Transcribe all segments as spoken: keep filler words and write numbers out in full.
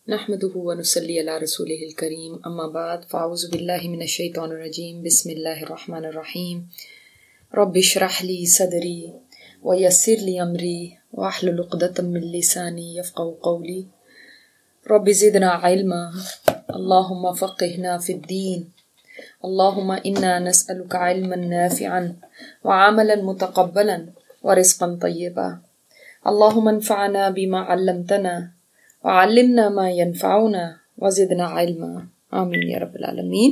नहमदुहु व नुसल्ली अला रसूलिहिल करीम अम्मा बाद फ़अऊज़ु बिल्लाहि मिनश शैतानिर रजीम बिस्मिल्लाहिर रहमानिर रहीम रब्बि इश्रह ली सदरी व यस्सिर ली अमरी वहलुल उक़दतम मिन लिसानी यफ़क़हू क़ौली रब्बि ज़िदना इल्मा अल्लाहुम्मा फ़क़्हिना फ़िद्दीन अल्लाहुम्मा इन्ना नस्अलुका इल्मन नाफ़िअन व अमलन मुतक़ब्बलन व रिज़्क़न तय्यबा अल्लाहुम्मा अन्फ़अना बिमा अल्लमतना वअल्लिमना मा यनफ़अुना वज़िदना इल्मा आमीन या रब्बल आलमीन।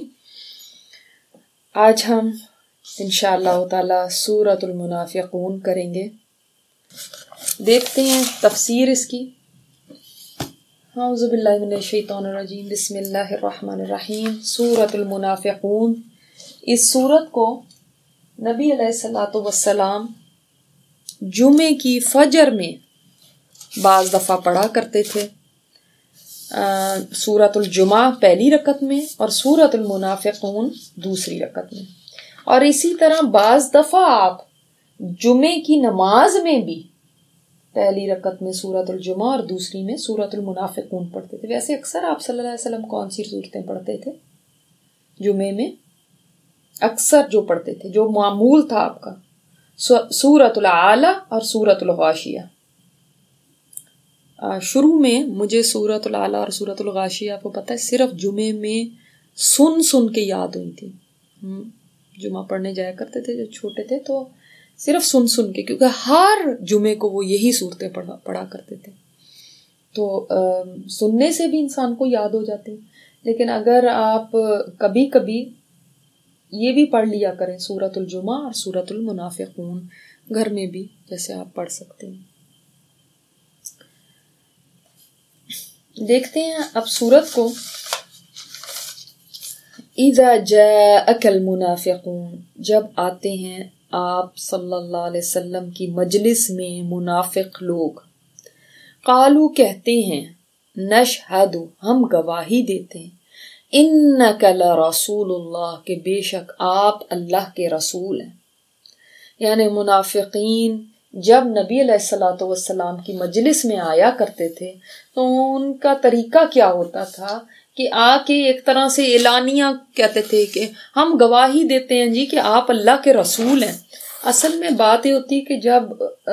आज हम इंशाअल्लाह ताला सूरतुल मुनाफ़िक़ून करेंगे। देखते हैं तफ़सीर इसकी। औज़ु बिल्लाहि मिनश शैतानिर रजीम बिस्मिल्लाहिर रहमानिर रहीम। सूरतुल मुनाफ़िक़ून, इस सूरत को नबी अलैहिस्सलातु वस्सलाम जुमे की फजर में बाज़ दफ़ा पढ़ा करते थे। सूरतुल जुमा पहली रकत में और सूरतुल मुनाफ़िक़ून दूसरी रकत में, और इसी तरह बाज़ दफ़ा आप जुमे की नमाज में भी पहली रकत में सूरतुल जुमा और दूसरी में सूरतुल मुनाफ़िक़ून पढ़ते थे। वैसे अक्सर आप सल्लल्लाहु अलैहि वसल्लम कौन सी सूरतें पढ़ते थे जुमे में? अक्सर जो पढ़ते थे, जो मामूल था आपका, सूरतुल आला और सूरतुल गाशिया। शुरू में मुझे सूरतुल आला और सूरतुल गाशिया आपको पता है सिर्फ जुमे में सुन सुन के याद हुई थी। जुमा पढ़ने जाया करते थे जब छोटे थे तो सिर्फ सुन सुन के, क्योंकि हर जुमे को वो यही सूरतें पढ़ा पढ़ा करते थे, तो आ, सुनने से भी इंसान को याद हो जाती। लेकिन अगर आप कभी कभी ये भी पढ़ लिया करें सूरतुल जुमा और सूरतुल मुनाफ़िक़ून घर में भी, जैसे आप पढ़ सकते हैं। देखते हैं अब सूरत को। इज़ा जाअकल मुनाफ़िक़ून, जब आते हैं आप सल्लल्लाहु अलैहि वसल्लम की मजलिस में मुनाफिक लोग, कालू कहते हैं, नशहदु हम गवाही देते हैं, इन्नका लरसूलुल्लाह के बेशक आप अल्लाह के रसूल हैं। यानी मुनाफिकीन जब नबी अलैहिस्सलातु वस्सलाम की मजलिस में आया करते थे तो उनका तरीका क्या होता था कि आके एक तरह से एलानिया कहते थे कि हम गवाही देते हैं जी कि आप अल्लाह के रसूल हैं। असल में बात ये होती है कि जब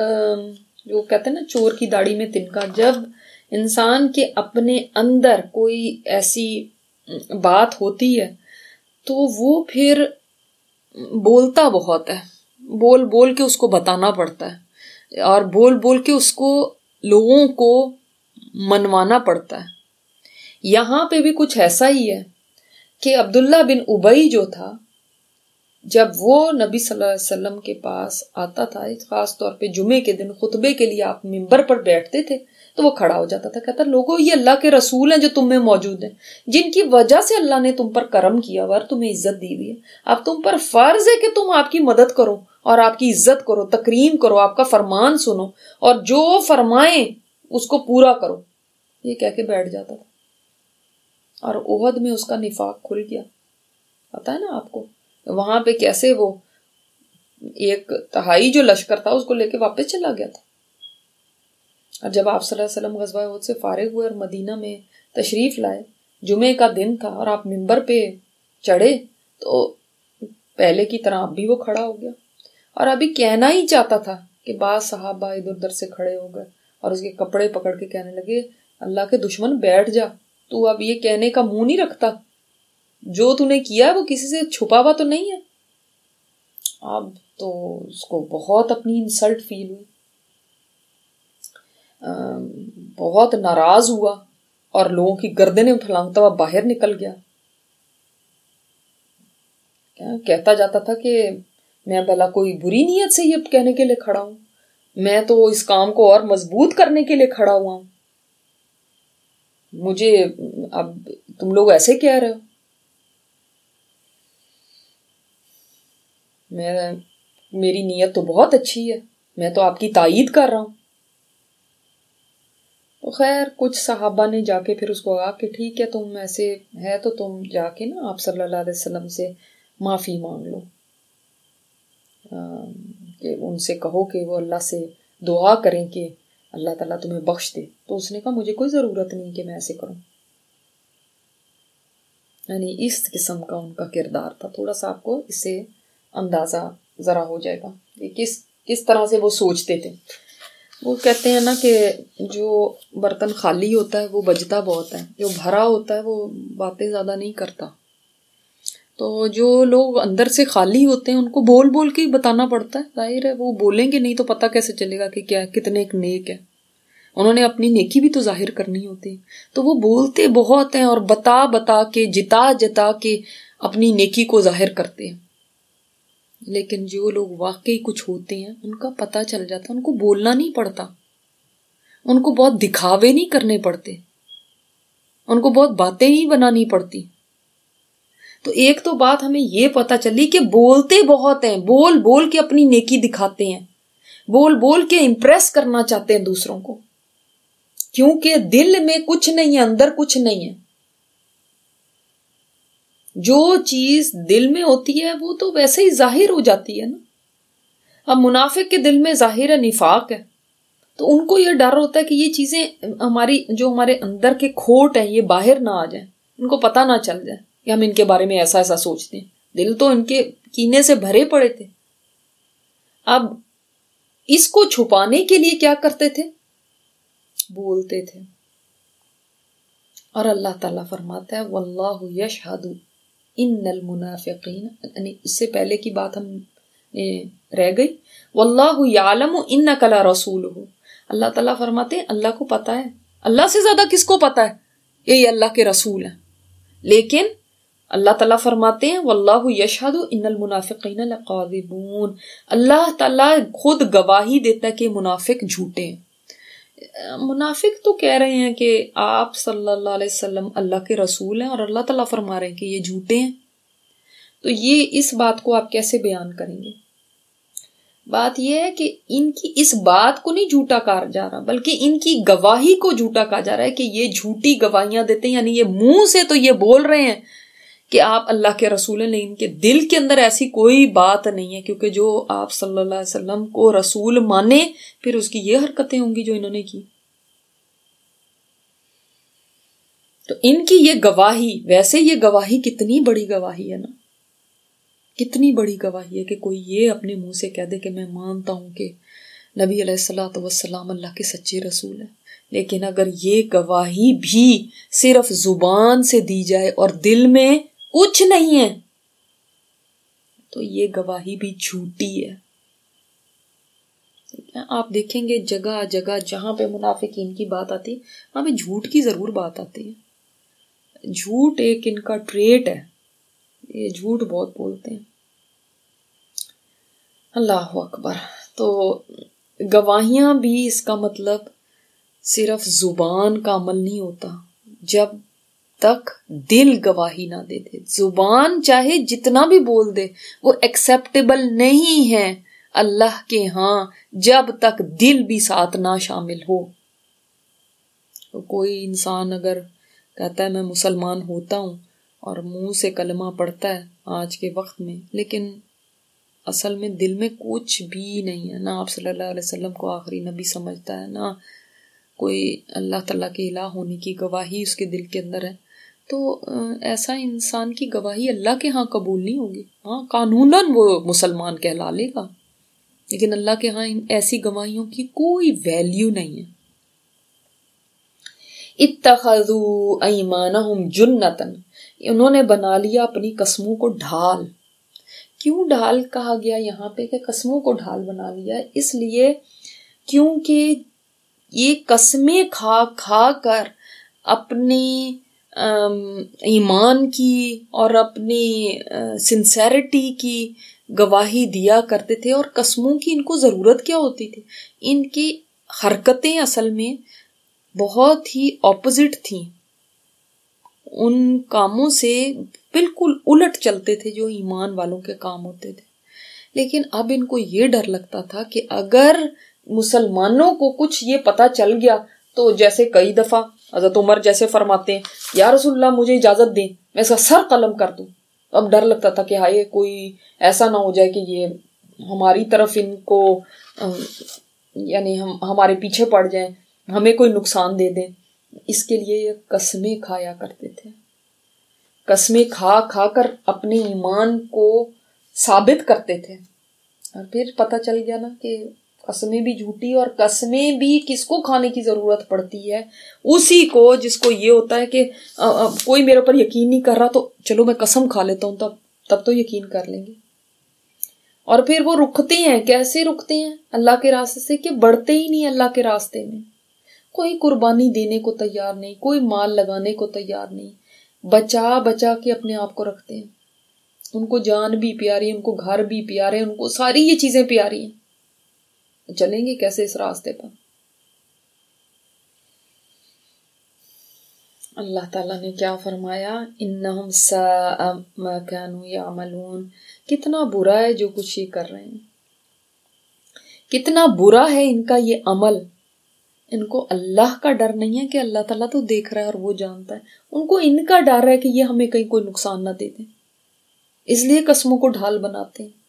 जो कहते हैं ना चोर की दाढ़ी में तिनका, जब इंसान के अपने अंदर कोई ऐसी बात होती है तो वो फिर बोलता बहुत है, बोल बोल के उसको बताना पड़ता है और बोल बोल के उसको लोगों को मनवाना पड़ता है। यहाँ पे भी कुछ ऐसा ही है कि अब्दुल्ला बिन उबई जो था, जब वो नबी सल्लल्लाहु अलैहि वसल्लम के पास आता था, खास तौर पे जुमे के दिन खुतबे के लिए आप मिंबर पर बैठते थे, तो वो खड़ा हो जाता था, कहता लोगों ये अल्लाह के रसूल हैं जो तुम में मौजूद हैं, जिनकी वजह से अल्लाह ने तुम पर करम किया और तुम्हें इज्जत दी हुई है। अब तुम पर फर्ज है कि तुम आपकी मदद करो और आपकी इज्जत करो, तकरीम करो, आपका फरमान सुनो और जो फरमाए उसको पूरा करो। ये कह के बैठ जाता था। और ओहद में उसका निफाक खुल गया, पता है ना आपको, वहां पे कैसे वो एक तहाई जो लश्कर था उसको लेके वापस चला गया था। और जब आप सल्लल्लाहु अलैहि वसल्लम ग़ज़वा उहद से फारिग हुए और मदीना में तशरीफ लाए, जुमे का दिन था और आप मिंबर पे चढ़े, तो पहले की तरह अब भी वो खड़ा हो गया और अभी कहना ही चाहता था कि बाद सहाबा इधर उधर से खड़े हो गए और उसके कपड़े पकड़ के कहने लगे, अल्लाह के दुश्मन बैठ जा, तू अब ये कहने का मुंह नहीं रखता, जो तूने किया है वो किसी से छुपा हुआ तो नहीं है। अब तो उसको बहुत अपनी इंसल्ट फील हुई, बहुत नाराज हुआ और लोगों की गर्दनें फलांगता हुआ बाहर निकल गया। क्या कहता जाता था कि मैं भला कोई बुरी नीयत से ये कहने के लिए खड़ा हूं, मैं तो इस काम को और मजबूत करने के लिए खड़ा हुआ हूं, मुझे अब तुम लोग ऐसे कह रहे हो, मैं मेरी नीयत तो बहुत अच्छी है, मैं तो आपकी तायीद कर रहा हूं। तो खैर कुछ सहाबा ने जाके फिर उसको कहा कि ठीक है, तुम ऐसे है तो तुम जाके ना आप सल्लल्लाहु अलैहि वसल्लम से माफी मांग लो, कि उनसे कहो कि वो अल्लाह से दुआ करें कि अल्लाह ताला तुम्हें बख्श दे। तो उसने कहा मुझे कोई ज़रूरत नहीं कि मैं ऐसे करूं, یعنی اس قسم کا ان کا کردار تھا. تھوڑا سا آپ کو اس سے اندازہ ذرا ہو جائے گا کہ کس کس طرح سے وہ سوچتے تھے. وہ کہتے ہیں نا کہ جو برتن خالی ہوتا ہے وہ بجتا بہت ہے، جو بھرا ہوتا ہے وہ باتیں زیادہ نہیں کرتا. تو جو لوگ اندر سے خالی ہوتے ہیں ان کو بول بول کے ہی بتانا پڑتا ہے. ظاہر ہے وہ بولیں گے نہیں تو پتہ کیسے چلے گا کہ کیا کتنے ایک نیک ہے. انہوں نے اپنی نیکی بھی تو ظاہر کرنی ہوتی، تو وہ بولتے بہت ہیں اور بتا بتا کے جتا جتا کے اپنی نیکی کو ظاہر کرتے ہیں. لیکن جو لوگ واقعی کچھ ہوتے ہیں ان کا پتہ چل جاتا، ان کو بولنا نہیں پڑتا، ان کو بہت دکھاوے نہیں کرنے پڑتے، ان کو بہت باتیں نہیں بنانی پڑتی. تو ایک تو بات ہمیں یہ پتہ چلی کہ بولتے بہت ہیں، بول بول کے اپنی نیکی دکھاتے ہیں، بول بول کے امپریس کرنا چاہتے ہیں دوسروں کو، کیونکہ دل میں کچھ نہیں ہے، اندر کچھ نہیں ہے. جو چیز دل میں ہوتی ہے وہ تو ویسے ہی ظاہر ہو جاتی ہے نا. اب منافق کے دل میں ظاہر ہے نفاق ہے، تو ان کو یہ ڈر ہوتا ہے کہ یہ چیزیں ہماری جو ہمارے اندر کے کھوٹ ہیں یہ باہر نہ آ جائیں، ان کو پتہ نہ چل جائے کہ ہم ان کے بارے میں ایسا ایسا سوچتے ہیں. دل تو ان کے کینے سے بھرے پڑے تھے. اب اس کو چھپانے کے لیے کیا کرتے تھے؟ بولتے تھے. اور اللہ تعالیٰ فرماتا ہے واللہ یشہد ان المنافقین، یعنی اس سے پہلے کی بات ہم رہ گئی، واللہ یعلم انک لرسولہ. اللہ تعالیٰ فرماتے ہیں اللہ کو پتا ہے، اللہ سے زیادہ کس کو پتا ہے؟ یہ اللہ کے رسول ہیں. لیکن اللہ تعالیٰ فرماتے ہیں واللہ یشہد ان المنافقین لکاذبون، اللہ تعالیٰ خود گواہی دیتا ہے کہ منافق جھوٹے ہیں. منافق تو کہہ رہے ہیں کہ آپ صلی اللہ علیہ وسلم اللہ کے رسول ہیں اور اللہ تعالیٰ فرما رہے ہیں کہ یہ جھوٹے ہیں. تو یہ اس بات کو آپ کیسے بیان کریں گے؟ بات یہ ہے کہ ان کی اس بات کو نہیں جھوٹا کہا جا رہا، بلکہ ان کی گواہی کو جھوٹا کہا جا رہا ہے کہ یہ جھوٹی گواہیاں دیتے ہیں. یعنی یہ منہ سے تو یہ بول رہے ہیں کہ آپ اللہ کے رسول ہیں، لیکن ان کے دل کے اندر ایسی کوئی بات نہیں ہے، کیونکہ جو آپ صلی اللہ علیہ وسلم کو رسول مانے پھر اس کی یہ حرکتیں ہوں گی جو انہوں نے کی. تو ان کی یہ گواہی، ویسے یہ گواہی کتنی بڑی گواہی ہے نا، کتنی بڑی گواہی ہے کہ کوئی یہ اپنے منہ سے کہہ دے کہ میں مانتا ہوں کہ نبی علیہ الصلوۃ والسلام اللہ کے سچے رسول ہیں. لیکن اگر یہ گواہی بھی صرف زبان سے دی جائے اور دل میں کچھ نہیں ہے تو یہ گواہی بھی جھوٹی ہے. آپ دیکھیں گے جگہ جگہ جہاں پہ منافقین کی بات آتی ہے وہاں پہ جھوٹ کی ضرور بات آتی ہے. جھوٹ ایک ان کا ٹریٹ ہے، یہ جھوٹ بہت بولتے ہیں. اللہ اکبر. تو گواہیاں بھی اس کا مطلب صرف زبان کا عمل نہیں ہوتا جب تک دل گواہی نہ دے دے. زبان چاہے جتنا بھی بول دے وہ ایکسیپٹیبل نہیں ہے اللہ کے ہاں جب تک دل بھی ساتھ نہ شامل ہو. تو کوئی انسان اگر کہتا ہے میں مسلمان ہوتا ہوں اور منہ سے کلمہ پڑھتا ہے آج کے وقت میں، لیکن اصل میں دل میں کچھ بھی نہیں ہے، نہ آپ صلی اللہ علیہ وسلم کو آخری نبی سمجھتا ہے، نہ کوئی اللہ تعالیٰ کے الہ ہونے کی گواہی اس کے دل کے اندر ہے، تو ایسا انسان کی گواہی اللہ کے ہاں قبول نہیں ہوگی. ہاں قانوناً وہ مسلمان کہلا لے گا، لیکن اللہ کے ہاں ایسی گواہیوں کی کوئی ویلیو نہیں ہے. اتخذوا ایمانہم جنتاً، انہوں نے بنا لیا اپنی قسموں کو ڈھال. کیوں ڈھال کہا گیا یہاں پہ کہ قسموں کو ڈھال بنا لیا؟ اس لیے کیونکہ یہ قسمیں کھا کھا کر اپنی ایمان کی اور اپنی سنسیرٹی کی گواہی دیا کرتے تھے. اور قسموں کی ان کو ضرورت کیا ہوتی تھی؟ ان کی حرکتیں اصل میں بہت ہی اپوزٹ تھیں، ان کاموں سے بالکل الٹ چلتے تھے جو ایمان والوں کے کام ہوتے تھے. لیکن اب ان کو یہ ڈر لگتا تھا کہ اگر مسلمانوں کو کچھ یہ پتہ چل گیا تو جیسے کئی دفعہ حضرت عمر جیسے فرماتے ہیں یا رسول اللہ مجھے اجازت دیں میں اس کا سر قلم کر دوں. اب ڈر لگتا تھا کہ ہائے کوئی ایسا نہ ہو جائے کہ یہ ہماری طرف ان کو یعنی ہم ہمارے پیچھے پڑ جائیں، ہمیں کوئی نقصان دے دیں. اس کے لیے یہ قسمیں کھایا کرتے تھے. قسمیں کھا کھا کر اپنے ایمان کو ثابت کرتے تھے، اور پھر پتہ چل گیا نا کہ قسمیں بھی جھوٹی، اور قسمیں بھی کس کو کھانے کی ضرورت پڑتی ہے؟ اسی کو جس کو یہ ہوتا ہے کہ کوئی میرے اوپر یقین نہیں کر رہا تو چلو میں قسم کھا لیتا ہوں، تب تب تو یقین کر لیں گے۔ اور پھر وہ رکتے ہیں، کیسے رکتے ہیں؟ اللہ کے راستے سے، کہ بڑھتے ہی نہیں اللہ کے راستے میں، کوئی قربانی دینے کو تیار نہیں، کوئی مال لگانے کو تیار نہیں، بچا بچا کے اپنے آپ کو رکھتے ہیں۔ ان کو جان بھی پیاری، ان کو گھر بھی پیارے، ان کو ساری یہ چیزیں پیاری ہیں، چلیں گے کیسے اس راستے پر؟ اللہ تعالیٰ نے کیا فرمایا؟ انہم ساء ما کانوا یعملون، کتنا برا ہے جو کچھ یہ کر رہے ہیں، کتنا برا ہے ان کا یہ عمل۔ ان کو اللہ کا ڈر نہیں ہے کہ اللہ تعالیٰ تو دیکھ رہا ہے اور وہ جانتا ہے، ان کو ان کا ڈر ہے کہ یہ ہمیں کہیں کوئی نقصان نہ دے دیں، اس لیے قسموں کو ڈھال بناتے ہیں۔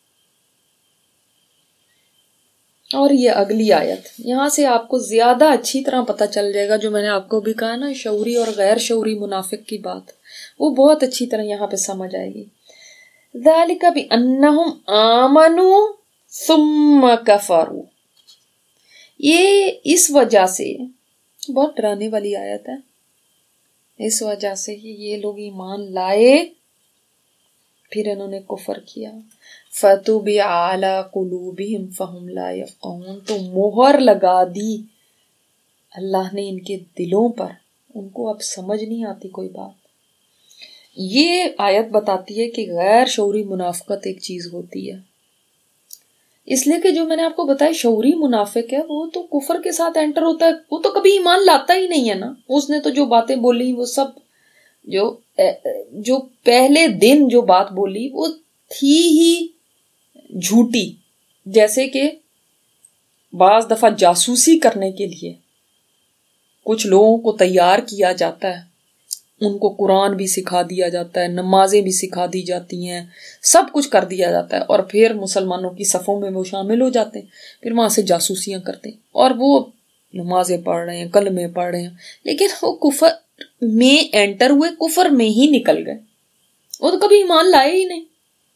اور یہ اگلی آیت، یہاں سے آپ کو زیادہ اچھی طرح پتہ چل جائے گا، جو میں نے آپ کو بھی کہا نا شعوری اور غیر شعوری منافق کی بات، وہ بہت اچھی طرح یہاں پہ سمجھ آئے گی۔ ذالک بانہم آمنوا ثم کفروا، یہ اس وجہ سے، بہت ڈرانے والی آیت ہے، اس وجہ سے کہ یہ لوگ ایمان لائے پھر انہوں نے کفر کیا۔ فَطُبِعَ عَلَىٰ قُلُوبِهِمْ فَهُمْ لَا يَفْقَهُونَ، تو مہر لگا دی اللہ نے ان کے دلوں پر، ان کو اب سمجھ نہیں آتی کوئی بات۔ یہ آیت بتاتی ہے کہ غیر شعوری منافقت ایک چیز ہوتی ہے، اس لیے کہ جو میں نے آپ کو بتایا شعوری منافق ہے وہ تو کفر کے ساتھ انٹر ہوتا ہے، وہ تو کبھی ایمان لاتا ہی نہیں ہے نا، اس نے تو جو باتیں بولی وہ سب جو جو پہلے دن جو بات بولی وہ تھی ہی جھوٹی، جیسے کہ بعض دفعہ جاسوسی کرنے کے لیے کچھ لوگوں کو تیار کیا جاتا ہے، ان کو قرآن بھی سکھا دیا جاتا ہے، نمازیں بھی سکھا دی جاتی ہیں، سب کچھ کر دیا جاتا ہے، اور پھر مسلمانوں کی صفوں میں وہ شامل ہو جاتے ہیں، پھر وہاں سے جاسوسیاں کرتے ہیں، اور وہ نمازیں پڑھ رہے ہیں، کلمے پڑھ رہے ہیں، لیکن وہ کفر میں انٹر ہوئے، کفر میں ہی نکل گئے، وہ تو کبھی ایمان لائے ہی نہیں۔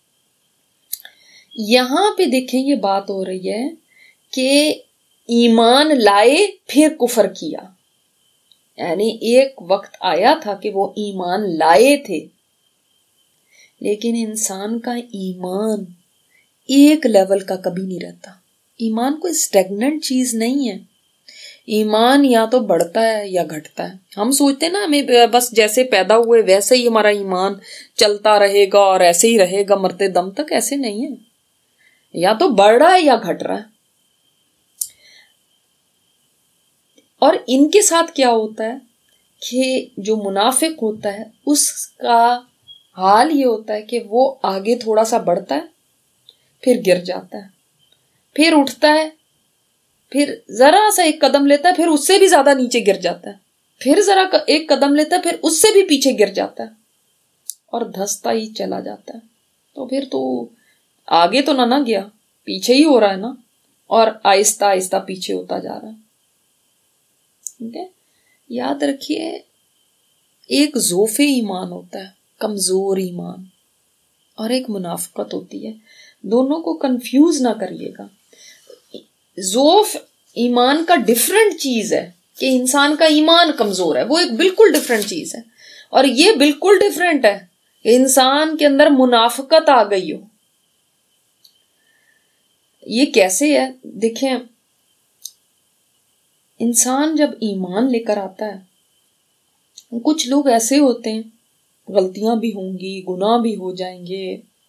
یہاں پہ دیکھیں یہ بات ہو رہی ہے کہ ایمان لائے پھر کفر کیا، یعنی ایک وقت آیا تھا کہ وہ ایمان لائے تھے، لیکن انسان کا ایمان ایک لیول کا کبھی نہیں رہتا، ایمان کوئی اسٹیگننٹ چیز نہیں ہے، ایمان یا تو بڑھتا ہے یا گھٹتا ہے۔ ہم سوچتے ہیں نا ہمیں بس جیسے پیدا ہوئے ویسے ہی ہمارا ایمان چلتا رہے گا اور ایسے ہی رہے گا مرتے دم تک، ایسے نہیں ہے، یا تو بڑھ رہا ہے یا گھٹ رہا ہے۔ اور ان کے ساتھ کیا ہوتا ہے کہ جو منافق ہوتا ہے اس کا حال یہ ہوتا ہے کہ وہ آگے تھوڑا سا بڑھتا ہے، پھر گر جاتا ہے، پھر اٹھتا ہے، پھر ذرا سا ایک قدم لیتا ہے، پھر اس سے بھی زیادہ نیچے گر جاتا ہے، پھر ذرا ایک قدم لیتا ہے، پھر اس سے بھی پیچھے گر جاتا ہے، اور دھستا ہی چلا جاتا ہے۔ تو پھر تو آگے تو نہ نہ گیا، پیچھے ہی ہو رہا ہے نا، اور آہستہ آہستہ پیچھے ہوتا جا رہا ہے۔ ٹھیک ہے، یاد رکھیے ایک ضعف ایمان ہوتا ہے، کمزور ایمان، اور ایک منافقت ہوتی ہے، دونوں کو کنفیوز نہ کریے گا۔ ضعف ایمان کا ڈیفرنٹ چیز ہے، کہ انسان کا ایمان کمزور ہے، وہ ایک بالکل ڈیفرنٹ چیز ہے، اور یہ بالکل ڈیفرنٹ ہے کہ انسان کے اندر منافقت آ گئی ہو۔ یہ کیسے ہے؟ دیکھیں، انسان جب ایمان لے کر آتا ہے، کچھ لوگ ایسے ہوتے ہیں غلطیاں بھی ہوں گی، گناہ بھی ہو جائیں گے،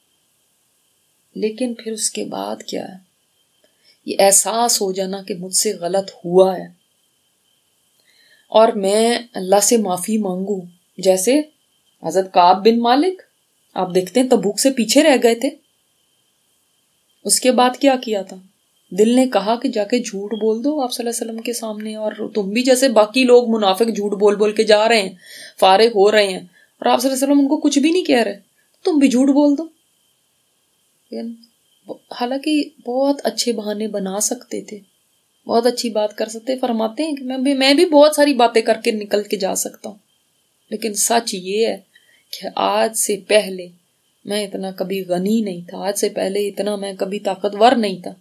لیکن پھر اس کے بعد کیا ہے؟ یہ احساس ہو جانا کہ مجھ سے غلط ہوا ہے اور میں اللہ سے معافی مانگوں، جیسے حضرت کعب بن مالک، آپ دیکھتے ہیں تبوک سے پیچھے رہ گئے تھے، اس کے بعد کیا کیا تھا؟ دل نے کہا کہ جا کے جھوٹ بول دو آپ صلی اللہ علیہ وسلم کے سامنے، اور تم بھی جیسے باقی لوگ منافق جھوٹ بول بول کے جا رہے ہیں، فارغ ہو رہے ہیں، اور آپ صلی اللہ علیہ وسلم ان کو کچھ بھی نہیں کہہ رہے، تم بھی جھوٹ بول دو۔ حالانکہ بہت اچھے بہانے بنا سکتے تھے، بہت اچھی بات کر سکتے، فرماتے ہیں کہ میں بھی میں بھی بہت ساری باتیں کر کے نکل کے جا سکتا ہوں، لیکن سچ یہ ہے کہ آج سے پہلے میں اتنا کبھی غنی نہیں تھا، آج سے پہلے اتنا میں کبھی طاقتور نہیں تھا،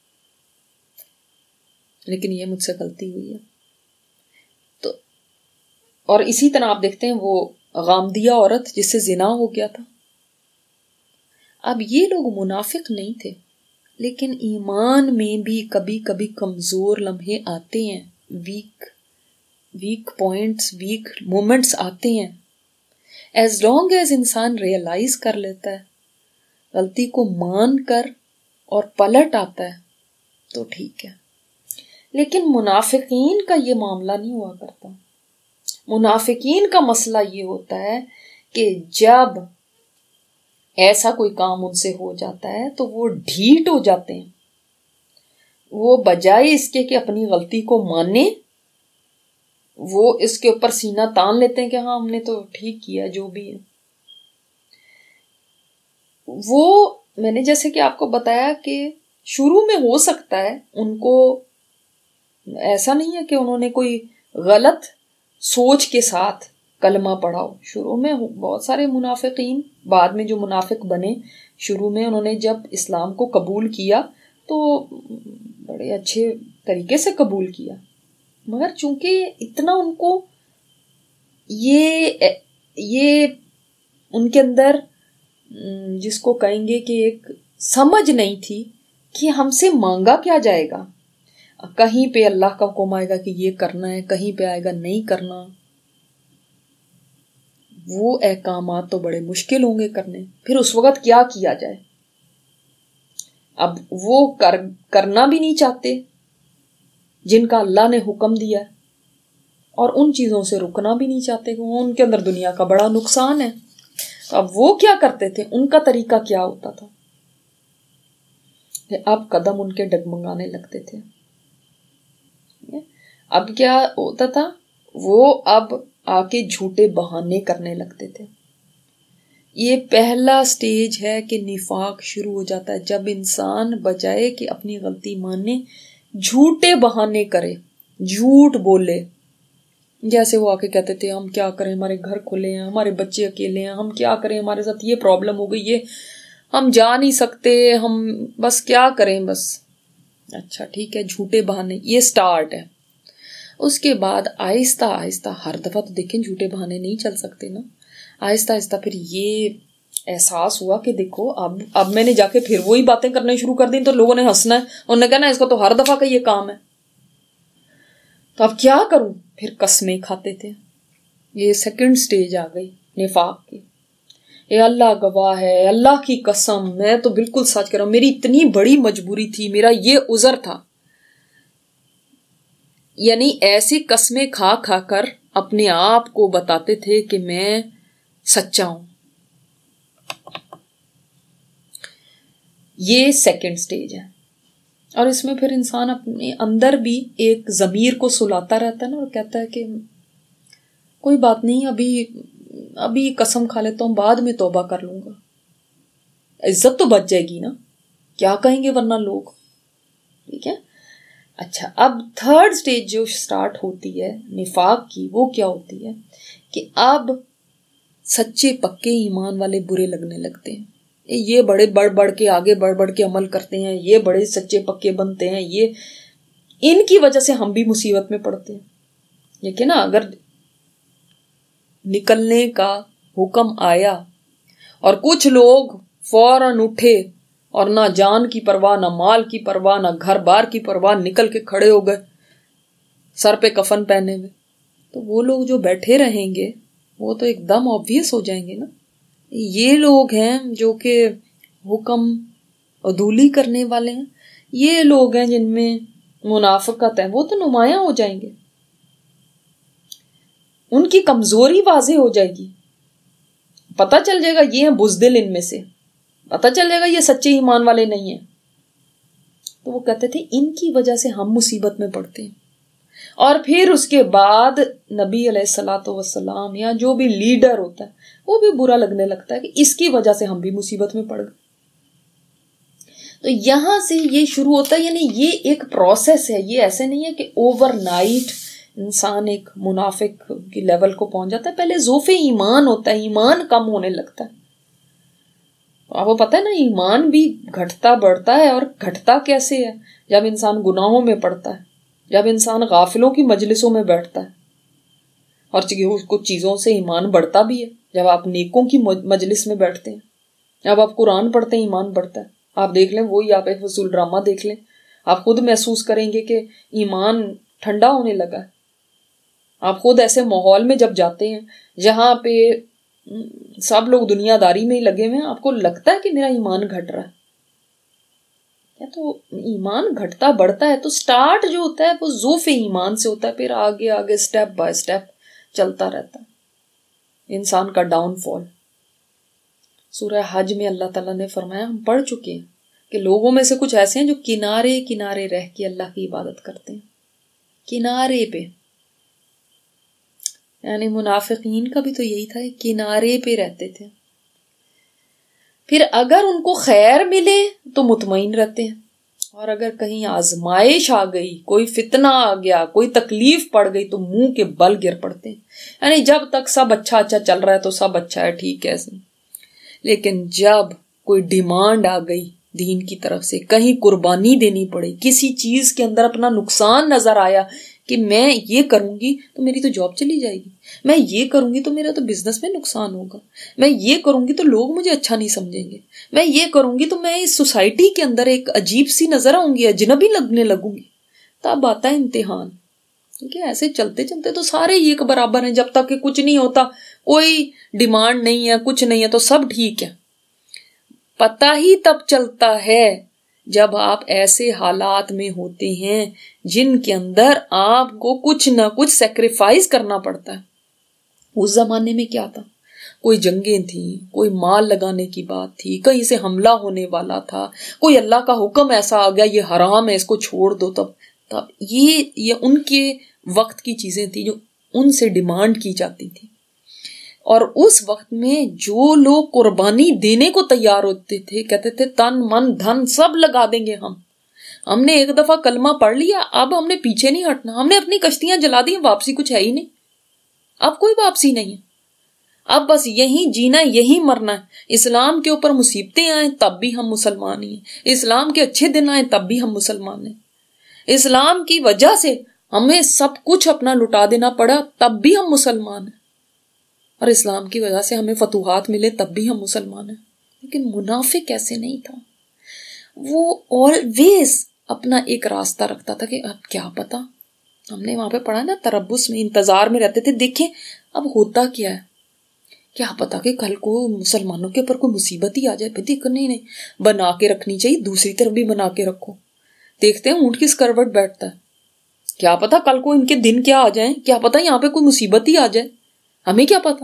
لیکن یہ مجھ سے غلطی ہوئی ہے. تو اور اسی طرح آپ دیکھتے ہیں وہ غامدیہ عورت جس سے زنا ہو گیا تھا. اب یہ لوگ منافق نہیں تھے، لیکن ایمان میں بھی کبھی کبھی کمزور لمحے آتے ہیں، weak weak points, weak moments آتے ہیں. ایز لانگ ایز انسان ریئلائز کر لیتا ہے، غلطی کو مان کر اور پلٹ آتا ہے تو ٹھیک ہے. لیکن منافقین کا یہ معاملہ نہیں ہوا کرتا. منافقین کا مسئلہ یہ ہوتا ہے کہ جب ایسا کوئی کام ان سے ہو جاتا ہے تو وہ ڈھیٹ ہو جاتے ہیں. وہ بجائے اس کے کہ اپنی غلطی کو مانے، وہ اس کے اوپر سینہ تان لیتے ہیں کہ ہاں ہم نے تو ٹھیک کیا جو بھی ہے. وہ میں نے جیسے کہ آپ کو بتایا کہ شروع میں ہو سکتا ہے ان کو ایسا نہیں ہے کہ انہوں نے کوئی غلط سوچ کے ساتھ کلمہ پڑھا ہو. شروع میں بہت سارے منافقین، بعد میں جو منافق بنے، شروع میں انہوں نے جب اسلام کو قبول کیا تو بڑے اچھے طریقے سے قبول کیا، مگر چونکہ اتنا ان کو یہ یہ ان کے اندر جس کو کہیں گے کہ ایک سمجھ نہیں تھی کہ ہم سے مانگا کیا جائے گا. کہیں پہ اللہ کا حکم آئے گا کہ یہ کرنا ہے، کہیں پہ آئے گا نہیں کرنا. وہ احکامات تو بڑے مشکل ہوں گے کرنے. پھر اس وقت کیا کیا جائے؟ اب وہ کر کرنا بھی نہیں چاہتے جن کا اللہ نے حکم دیا ہے، اور ان چیزوں سے رکنا بھی نہیں چاہتے کہ ان کے اندر دنیا کا بڑا نقصان ہے. اب وہ کیا کرتے تھے؟ ان کا طریقہ کیا ہوتا تھا کہ اب قدم ان کے ڈگمگانے لگتے تھے. اب کیا ہوتا تھا؟ وہ اب آ کے جھوٹے بہانے کرنے لگتے تھے. یہ پہلا سٹیج ہے کہ نفاق شروع ہو جاتا ہے، جب انسان بجائے کہ اپنی غلطی مانے جھوٹے بہانے کرے، جھوٹ بولے. جیسے وہ آ کے کہتے تھے ہم کیا کریں، ہمارے گھر کھلے ہیں، ہمارے بچے اکیلے ہیں، ہم کیا کریں، ہمارے ساتھ یہ پرابلم ہو گئی، یہ ہم جا نہیں سکتے، ہم بس کیا کریں بس. اچھا ٹھیک ہے، جھوٹے بہانے یہ سٹارٹ ہے. اس کے بعد آہستہ آہستہ، ہر دفعہ تو دیکھیں جھوٹے بہانے نہیں چل سکتے نا، آہستہ آہستہ پھر یہ احساس ہوا کہ دیکھو اب اب میں نے جا کے پھر وہی باتیں کرنے شروع کر دیں تو لوگوں نے ہنسنا ہے، انہوں نے کہنا اس کا تو ہر دفعہ کا یہ کام ہے، تو اب کیا کروں؟ پھر قسمیں کھاتے تھے. یہ سیکنڈ سٹیج آ گئی نفاق کی. اے اللہ گواہ ہے، اللہ کی قسم میں تو بالکل سچ کر رہا ہوں، میری اتنی بڑی مجبوری تھی، میرا یہ عذر تھا. یعنی ایسی قسمیں کھا کھا کر اپنے آپ کو بتاتے تھے کہ میں سچا ہوں. یہ سیکنڈ سٹیج ہے. اور اس میں پھر انسان اپنے اندر بھی ایک ضمیر کو سلاتا رہتا ہے نا، اور کہتا ہے کہ کوئی بات نہیں، ابھی ابھی قسم کھا لیتا ہوں، بعد میں توبہ کر لوں گا، عزت تو بچ جائے گی نا، کیا کہیں گے ورنہ لوگ. ٹھیک ہے. اچھا، اب تھرڈ سٹیج جو سٹارٹ ہوتی ہے نفاق کی، وہ کیا ہوتی ہے کہ اب سچے پکے ایمان والے برے لگنے لگتے ہیں. یہ بڑے بڑھ بڑھ کے آگے بڑھ بڑھ کے عمل کرتے ہیں، یہ بڑے سچے پکے بنتے ہیں، یہ ان کی وجہ سے ہم بھی مصیبت میں پڑتے ہیں. لیکن نا اگر نکلنے کا حکم آیا اور کچھ لوگ فوراً اٹھے اور نہ جان کی پرواہ، نہ مال کی پرواہ، نہ گھر بار کی پرواہ، نکل کے کھڑے ہو گئے سر پہ کفن پہنے ہوئے، تو وہ لوگ جو بیٹھے رہیں گے وہ تو ایک دم آبویس ہو جائیں گے نا. یہ لوگ ہیں جو کہ حکم عدولی کرنے والے ہیں، یہ لوگ ہیں جن میں منافقت ہے، وہ تو نمایاں ہو جائیں گے، ان کی کمزوری واضح ہو جائے گی، پتہ چل جائے گا یہ ہیں بزدل، ان میں سے پتہ چل جائے گا یہ سچے ایمان والے نہیں ہیں. تو وہ کہتے تھے ان کی وجہ سے ہم مصیبت میں پڑتے ہیں. اور پھر اس کے بعد نبی علیہ الصلوۃ والسلام یا جو بھی لیڈر ہوتا ہے وہ بھی برا لگنے لگتا ہے کہ اس کی وجہ سے ہم بھی مصیبت میں پڑ گئے. تو یہاں سے یہ شروع ہوتا ہے، یعنی یہ ایک پروسیس ہے، یہ ایسے نہیں ہے کہ اوور نائٹ انسان ایک منافق کی لیول کو پہنچ جاتا ہے، پہلے ضعف ایمان ہوتا ہے، ایمان کم ہونے لگتا ہے. آپ کو پتہ ہے نا ایمان بھی گھٹتا بڑھتا ہے، اور گھٹتا کیسے ہے؟ جب انسان گناہوں میں پڑتا ہے، جب انسان غافلوں کی مجلسوں میں بیٹھتا ہے. اور کچھ چیزوں سے ایمان بڑھتا بھی ہے جب آپ نیکوں کی مجلس میں بیٹھتے ہیں، جب آپ قرآن پڑھتے ہیں ایمان بڑھتا ہے. آپ دیکھ لیں، وہی آپ ایک فضول ڈرامہ دیکھ لیں، آپ خود محسوس کریں گے کہ ایمان ٹھنڈا ہونے لگا ہے. آپ خود ایسے ماحول میں جب جاتے ہیں جہاں پہ سب لوگ دنیا داری میں ہی لگے ہوئے ہیں، آپ کو لگتا ہے کہ میرا ایمان گھٹ رہا ہے. تو ایمان گھٹتا بڑھتا ہے تو سٹارٹ جو ہوتا ہے وہ ضعف ایمان سے ہوتا ہے، پھر آگے آگے سٹیپ بائی سٹیپ چلتا رہتا ہے انسان کا ڈاؤن فال. سورہ حج میں اللہ تعالیٰ نے فرمایا، ہم پڑھ چکے ہیں کہ لوگوں میں سے کچھ ایسے ہیں جو کنارے کنارے رہ کے اللہ کی عبادت کرتے ہیں، کنارے پہ. یعنی منافقین کا بھی تو یہی تھا، کنارے پہ رہتے تھے. پھر اگر ان کو خیر ملے تو مطمئن رہتے ہیں، اور اگر کہیں آزمائش آ گئی، کوئی فتنہ آ گیا، کوئی تکلیف پڑ گئی تو منہ کے بل گر پڑتے ہیں. یعنی جب تک سب اچھا اچھا چل رہا ہے تو سب اچھا ہے، ٹھیک ہے. لیکن جب کوئی ڈیمانڈ آ گئی دین کی طرف سے، کہیں قربانی دینی پڑی، کسی چیز کے اندر اپنا نقصان نظر آیا کہ میں یہ کروں گی تو میری تو جاب چلی جائے گی، میں یہ کروں گی تو میرا تو بزنس میں نقصان ہوگا، میں یہ کروں گی تو لوگ مجھے اچھا نہیں سمجھیں گے، میں یہ کروں گی تو میں اس سوسائٹی کے اندر ایک عجیب سی نظر آؤں گی، اجنبی لگنے لگوں گی. تب آتا ہے امتحان. کیونکہ ایسے چلتے چلتے تو سارے ایک برابر ہیں، جب تک کہ کچھ نہیں ہوتا، کوئی ڈیمانڈ نہیں ہے، کچھ نہیں ہے تو سب ٹھیک ہے. پتہ ہی تب چلتا ہے جب آپ ایسے حالات میں ہوتے ہیں جن کے اندر آپ کو کچھ نہ کچھ سیکریفائز کرنا پڑتا ہے. اس زمانے میں کیا تھا؟ کوئی جنگیں تھیں، کوئی مال لگانے کی بات تھی، کہیں سے حملہ ہونے والا تھا، کوئی اللہ کا حکم ایسا آ گیا یہ حرام ہے اس کو چھوڑ دو. تب تب یہ یہ ان کے وقت کی چیزیں تھیں جو ان سے ڈیمانڈ کی جاتی تھی. اور اس وقت میں جو لوگ قربانی دینے کو تیار ہوتے تھے، کہتے تھے تن من دھن سب لگا دیں گے. ہم ہم نے ایک دفعہ کلمہ پڑھ لیا، اب ہم نے پیچھے نہیں ہٹنا، ہم نے اپنی کشتیاں جلا دی، واپسی کچھ ہے ہی نہیں، اب کوئی واپسی نہیں ہے، اب بس یہیں جینا یہیں مرنا ہے. اسلام کے اوپر مصیبتیں آئیں تب بھی ہم مسلمان ہی ہیں، اسلام کے اچھے دن آئیں تب بھی ہم مسلمان ہیں، اسلام کی وجہ سے ہمیں سب کچھ اپنا لٹا دینا پڑا تب بھی ہم مسلمان ہیں، اور اسلام کی وجہ سے ہمیں فتوحات ملے تب بھی ہم مسلمان ہیں. لیکن منافق ایسے نہیں تھا، وہ آلویز اپنا ایک راستہ رکھتا تھا کہ اب کیا پتا. ہم نے وہاں پہ پڑھا نا، تربص میں، انتظار میں رہتے تھے، دیکھیں اب ہوتا کیا ہے، کیا پتا کہ کل کو مسلمانوں کے اوپر کوئی مصیبت ہی آ جائے. دیکھو نہیں نہیں بنا کے رکھنی چاہیے، دوسری طرف بھی بنا کے رکھو. دیکھتے ہیں اونٹ کس کروٹ بیٹھتا ہے، کیا پتا کل کو ان کے دن کیا آ جائیں، کیا پتا یہاں پہ کوئی مصیبت ہی آ جائے، ہمیں کیا پتا.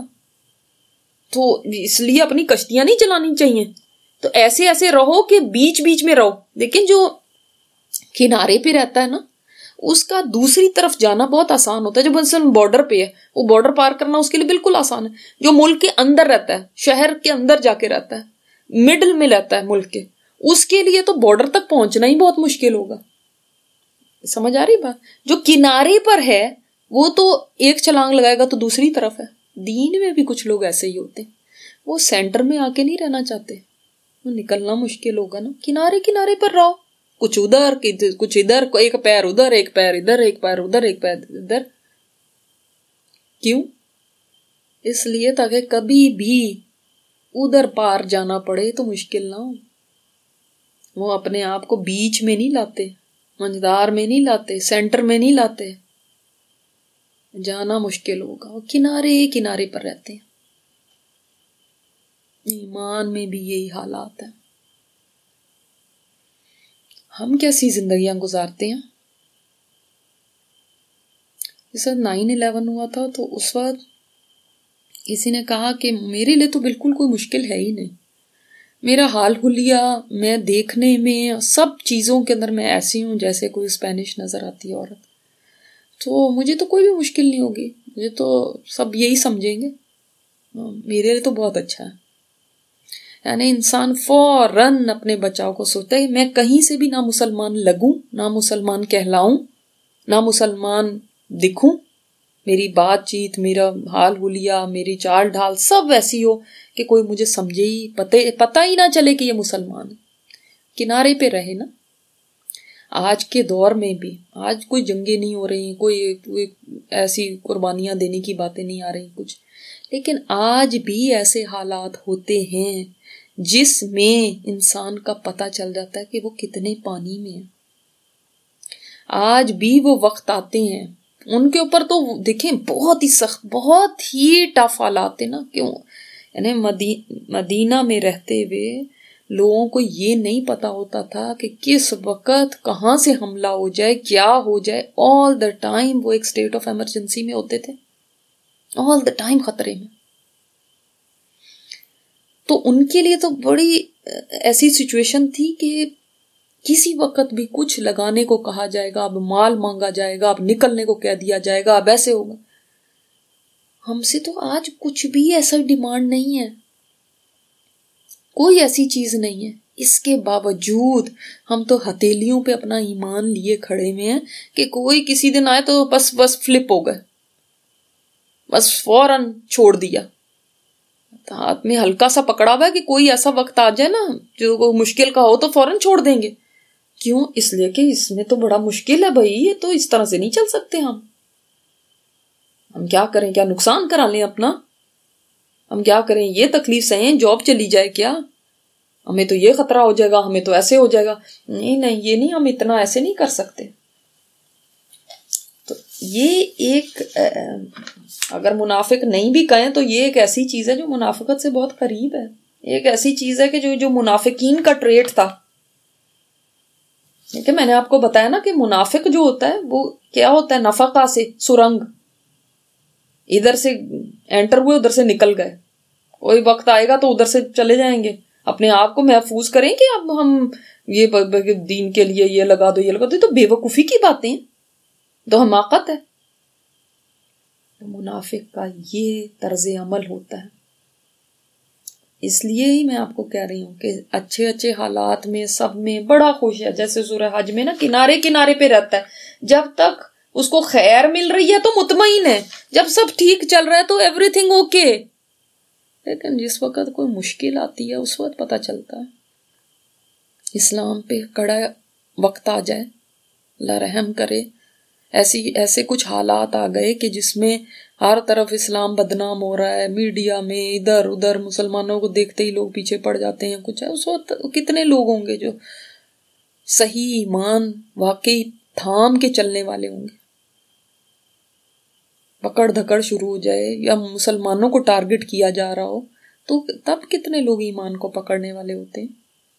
تو اس لیے اپنی کشتیاں نہیں چلانی چاہیے. تو ایسے ایسے رہو کہ بیچ بیچ میں رہو. لیکن جو کنارے پہ رہتا ہے نا، اس کا دوسری طرف جانا بہت آسان ہوتا ہے. جو مثلاً بارڈر پہ ہے، وہ بارڈر پار کرنا اس کے لیے بالکل آسان ہے. جو ملک کے اندر رہتا ہے، شہر کے اندر جا کے رہتا ہے، مڈل میں رہتا ہے ملک کے، اس کے لیے تو بارڈر تک پہنچنا ہی بہت مشکل ہوگا. سمجھ آ رہی بات؟ جو کنارے پر ہے وہ تو ایک چھلانگ لگائے گا تو دوسری طرف ہے. دین میں بھی کچھ لوگ ایسے ہی ہوتے ہیں، وہ سینٹر میں آ کے نہیں رہنا چاہتے، وہ نکلنا مشکل ہوگا نا. کنارے کنارے پر رہو، کچھ ادھر کچھ ادھر، ایک پیر ادھر ایک پیر ادھر، ایک پیر ادھر ایک پیر ادھر. کیوں؟ اس لیے تاکہ کبھی بھی ادھر پار جانا پڑے تو مشکل نہ ہو. وہ اپنے آپ کو بیچ میں نہیں لاتے، منجدار میں نہیں لاتے، سینٹر میں نہیں لاتے، جانا مشکل ہوگا. وہ کنارے کنارے پر رہتے ہیں. ایمان میں بھی یہی حالات ہیں. ہم کیسی زندگیاں گزارتے ہیں. جیسے نائن الیون ہوا تھا تو اس وقت کسی نے کہا کہ میرے لیے تو بالکل کوئی مشکل ہے ہی نہیں، میرا حال حلیہ میں دیکھنے میں سب چیزوں کے اندر میں ایسی ہوں جیسے کوئی اسپینش نظر آتی ہے عورت، تو مجھے تو کوئی بھی مشکل نہیں ہوگی، مجھے تو سب یہی سمجھیں گے، میرے لیے تو بہت اچھا ہے. یعنی انسان فوراً اپنے بچاؤ کو سوچتا ہے میں کہیں سے بھی نہ مسلمان لگوں، نہ مسلمان کہلاؤں، نہ مسلمان دکھوں, میری بات چیت, میرا حال حلیہ, میری چال ڈھال سب ویسی ہو کہ کوئی مجھے سمجھے ہی, پتہ پتہ ہی نہ چلے کہ یہ مسلمان ہے. کنارے پہ رہے نا. آج کے دور میں بھی آج کوئی جنگیں نہیں ہو رہی, کوئی, کوئی ایسی قربانیاں دینے کی باتیں نہیں آ رہی کچھ, لیکن آج بھی ایسے حالات ہوتے ہیں جس میں انسان کا پتہ چل جاتا ہے کہ وہ کتنے پانی میں ہے. آج بھی وہ وقت آتے ہیں ان کے اوپر تو دیکھیں بہت ہی سخت, بہت ہی ٹف حالات ہیں نا. کیوں؟ یعنی مدینہ میں رہتے ہوئے لوگوں کو یہ نہیں پتا ہوتا تھا کہ کس وقت کہاں سے حملہ ہو جائے, کیا ہو جائے. آل دا ٹائم وہ ایک اسٹیٹ آف ایمرجنسی میں ہوتے تھے, آل دا ٹائم خطرے میں. تو ان کے لیے تو بڑی ایسی سچویشن تھی کہ کسی وقت بھی کچھ لگانے کو کہا جائے گا, اب مال مانگا جائے گا, اب نکلنے کو کہہ دیا جائے گا, اب ایسے ہوگا. ہم سے تو آج کچھ بھی ایسا ڈیمانڈ نہیں ہے, کوئی ایسی چیز نہیں ہے. اس کے باوجود ہم تو ہتھیلیوں پہ اپنا ایمان لیے کھڑے ہوئے ہیں کہ کوئی کسی دن آئے تو بس بس فلپ ہو گئے, بس فوراً چھوڑ دیا. ہاتھ میں ہلکا سا پکڑا ہوا ہے کہ کوئی ایسا وقت آ جائے نا جو مشکل کا ہو تو فوراً چھوڑ دیں گے. کیوں؟ اس لیے کہ اس میں تو بڑا مشکل ہے بھائی, یہ تو اس طرح سے نہیں چل سکتے. ہم ہم کیا کریں؟ کیا نقصان کرا لیں اپنا؟ ہم کیا کریں؟ یہ تکلیف سہیں, جاب چلی جائے کیا؟ ہمیں تو یہ خطرہ ہو جائے گا, ہمیں تو ایسے ہو جائے گا. نہیں نہیں, یہ نہیں, ہم اتنا ایسے نہیں کر سکتے. تو یہ ایک, اگر منافق نہیں بھی کہیں تو یہ ایک ایسی چیز ہے جو منافقت سے بہت قریب ہے. ایک ایسی چیز ہے کہ جو جو منافقین کا ٹریٹ تھا. کہ میں نے آپ کو بتایا نا کہ منافق جو ہوتا ہے وہ کیا ہوتا ہے, نفقہ سے سرنگ, ادھر سے انٹر ہوئے ادھر سے نکل گئے. کوئی وقت آئے گا تو ادھر سے چلے جائیں گے, اپنے آپ کو محفوظ کریں کہ اب ہم یہ دین کے لیے یہ لگا دو یہ لگا دو. تو بے وقوفی کی باتیں ہیں, تو حماقت ہے. منافق کا یہ طرز عمل ہوتا ہے. اس لیے ہی میں آپ کو کہہ رہی ہوں کہ اچھے اچھے حالات میں سب میں بڑا خوش ہے. جیسے سورہ حج میں نا کنارے کنارے پہ رہتا ہے, جب تک اس کو خیر مل رہی ہے تو مطمئن ہے, جب سب ٹھیک چل رہا ہے تو ایوری تھنگ اوکے. لیکن جس وقت کوئی مشکل آتی ہے اس وقت پتہ چلتا ہے. اسلام پہ کڑا وقت آ جائے, اللہ رحم کرے. ایسی ایسے کچھ حالات آ گئے کہ جس میں ہر طرف اسلام بدنام ہو رہا ہے, میڈیا میں ادھر ادھر مسلمانوں کو دیکھتے ہی لوگ پیچھے پڑ جاتے ہیں. کچھ ہے اس وقت کتنے لوگ ہوں گے جو صحیح ایمان واقعی تھام کے چلنے والے ہوں گے. پکڑ دھکڑ شروع ہو جائے یا مسلمانوں کو ٹارگٹ کیا جا رہا ہو تو تب کتنے لوگ ایمان کو پکڑنے والے ہوتے ہیں.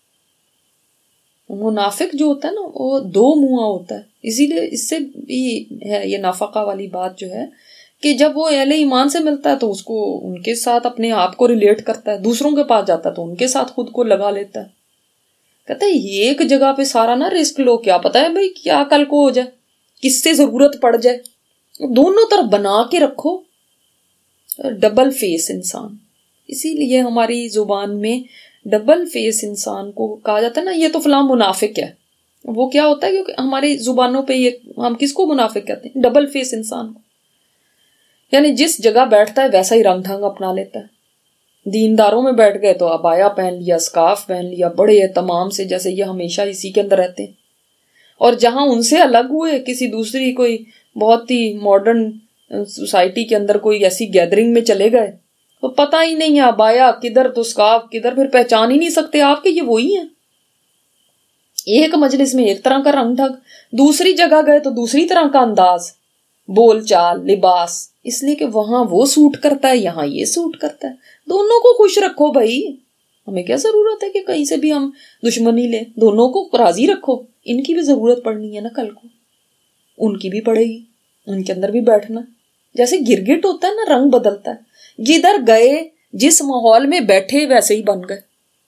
منافق جو ہوتا ہے نا وہ دو منہ ہوتا ہے. اسی لیے اس سے بھی ہے یہ نافقہ والی بات جو ہے کہ جب وہ اہل ایمان سے ملتا ہے تو اس کو ان کے ساتھ اپنے آپ کو ریلیٹ کرتا ہے, دوسروں کے پاس جاتا ہے تو ان کے ساتھ خود کو لگا لیتا ہے. کہتا ہے ایک جگہ پہ سارا نا رسک لو, کیا پتا ہے بھائی کیا کل کو ہو جائے, کس سے ضرورت پڑ جائے. دونوں طرف بنا کے رکھو. ڈبل فیس انسان. اسی لیے ہماری زبان میں ڈبل فیس انسان کو کہا جاتا ہے نا, یہ تو فلاں منافق ہے. وہ کیا ہوتا ہے کیونکہ ہماری زبانوں پہ یہ ہم کس کو منافق کہتے ہیں؟ ڈبل فیس انسان کو. یعنی جس جگہ بیٹھتا ہے ویسا ہی رنگ ڈھنگ اپنا لیتا ہے. دینداروں میں بیٹھ گئے تو عبایا پہن لیا, اسکارف پہن لیا, بڑے اہتمام سے, جیسے یہ ہمیشہ اسی کے اندر رہتے ہیں. اور جہاں ان سے الگ ہوئے کسی دوسری کوئی بہت ہی ماڈرن سوسائٹی کے اندر کوئی ایسی گیدرنگ میں چلے گئے تو پتہ ہی نہیں ہے عبایا کدھر تو اسکارف کدھر, پھر پہچان ہی نہیں سکتے آپ کہ یہ وہی ہیں. ایک مجلس میں ایک طرح کا رنگ ڈھنگ, دوسری جگہ گئے تو دوسری طرح کا انداز, بول چال, لباس. اس لیے کہ وہاں وہ سوٹ کرتا ہے, یہاں یہ سوٹ کرتا ہے. دونوں کو خوش رکھو بھائی. ہمیں کیا ضرورت ہے کہ کہیں سے بھی ہم دشمنی لیں. دونوں کو راضی رکھو. ان کی بھی ضرورت پڑنی ہے نا کل کو, ان کی بھی پڑے گی, ان کے اندر بھی بیٹھنا. جیسے گرگٹ ہوتا ہے نا, رنگ بدلتا ہے. جدھر گئے جس ماحول میں بیٹھے ویسے ہی بن گئے.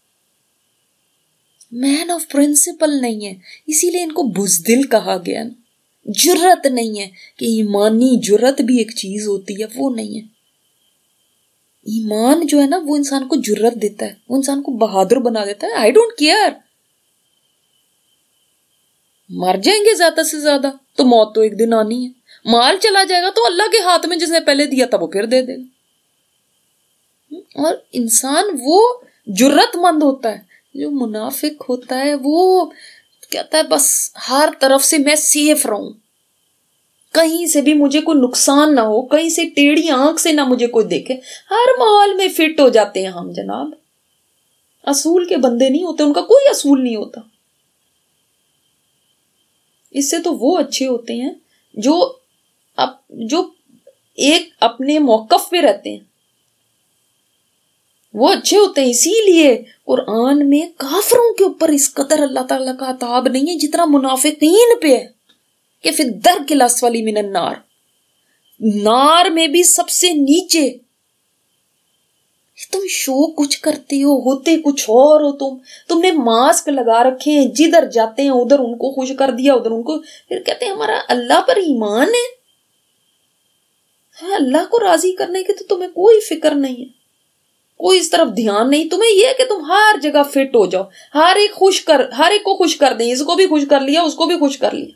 مین آف پرنسپل نہیں ہے, اسی لیے ان کو بزدل کہا گیا نا. جرت نہیں ہے کہ ایمانی جرت بھی ایک چیز ہوتی ہے, وہ نہیں ہے. ایمان جو ہے نا وہ انسان کو جرت دیتا ہے, وہ انسان کو بہادر بنا دیتا ہے. آئی ڈونٹ کیئر, مر جائیں گے زیادہ سے زیادہ تو موت تو ایک دن آنی ہے. مال چلا جائے گا تو اللہ کے ہاتھ میں جس نے پہلے دیا تھا وہ پھر دے دے گا. اور انسان وہ جرت مند ہوتا ہے. جو منافق ہوتا ہے وہ کہتا ہے بس ہر طرف سے میں سیف رہوں, کہیں سے بھی مجھے کوئی نقصان نہ ہو, کہیں سے ٹیڑھی آنکھ سے نہ مجھے کوئی دیکھے. ہر ماحول میں فٹ ہو جاتے ہیں ہم جناب. اصول کے بندے نہیں ہوتے, ان کا کوئی اصول نہیں ہوتا. اس سے تو وہ اچھے ہوتے ہیں جو اب جو ایک اپنے موقف پہ رہتے ہیں, وہ اچھے ہوتے ہیں. اسی لیے قرآن میں کافروں کے اوپر اس قدر اللہ تعالیٰ کا عذاب نہیں ہے جتنا منافقین پہ ہے کہ فی الدرک الاسفل من النار, نار میں بھی سب سے نیچے. تم شو کچھ کرتے ہو, ہوتے کچھ اور ہو. تم تم نے ماسک لگا رکھے ہیں, جدھر جاتے ہیں ادھر ان کو خوش کر دیا, ادھر ان کو, پھر کہتے ہیں ہمارا اللہ پر ایمان ہے. اللہ کو راضی کرنے کی تو تمہیں کوئی فکر نہیں ہے, کوئی اس طرف دھیان نہیں. تمہیں یہ ہے کہ تم ہر جگہ فٹ ہو جاؤ, ہر ایک خوش کر ہر ایک کو خوش کر دیں. اس کو بھی خوش کر لیا, اس کو بھی خوش کر لیا.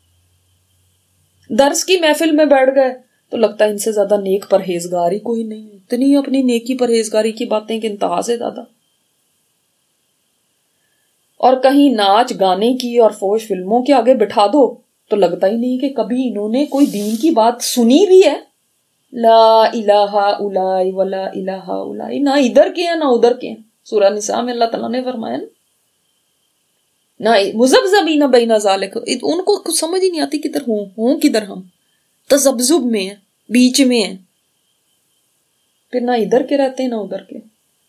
درس کی محفل میں بیٹھ گئے تو لگتا ہے ان سے زیادہ نیک پرہیزگار ہی کوئی نہیں. اتنی اپنی نیکی پرہیزگاری کی باتیں کہ انتہا سے زیادہ. اور کہیں ناچ گانے کی اور فوش فلموں کے آگے بٹھا دو تو لگتا ہی نہیں کہ کبھی انہوں نے کوئی دین کی بات سنی بھی ہے. لا الہ الا ولا الہ الا, نہ ادھر کے ہیں نہ ادھر کے ہیں. سورہ نساء میں اللہ تعالیٰ نے فرمایا نا, نہ مذبذبین بین ذالک, ان کو کچھ سمجھ ہی نہیں آتی کدھر ہوں ہوں کدھر ہم, تذبذب میں ہیں, بیچ میں ہیں, پھر نہ ادھر کے رہتے ہیں نہ ادھر کے.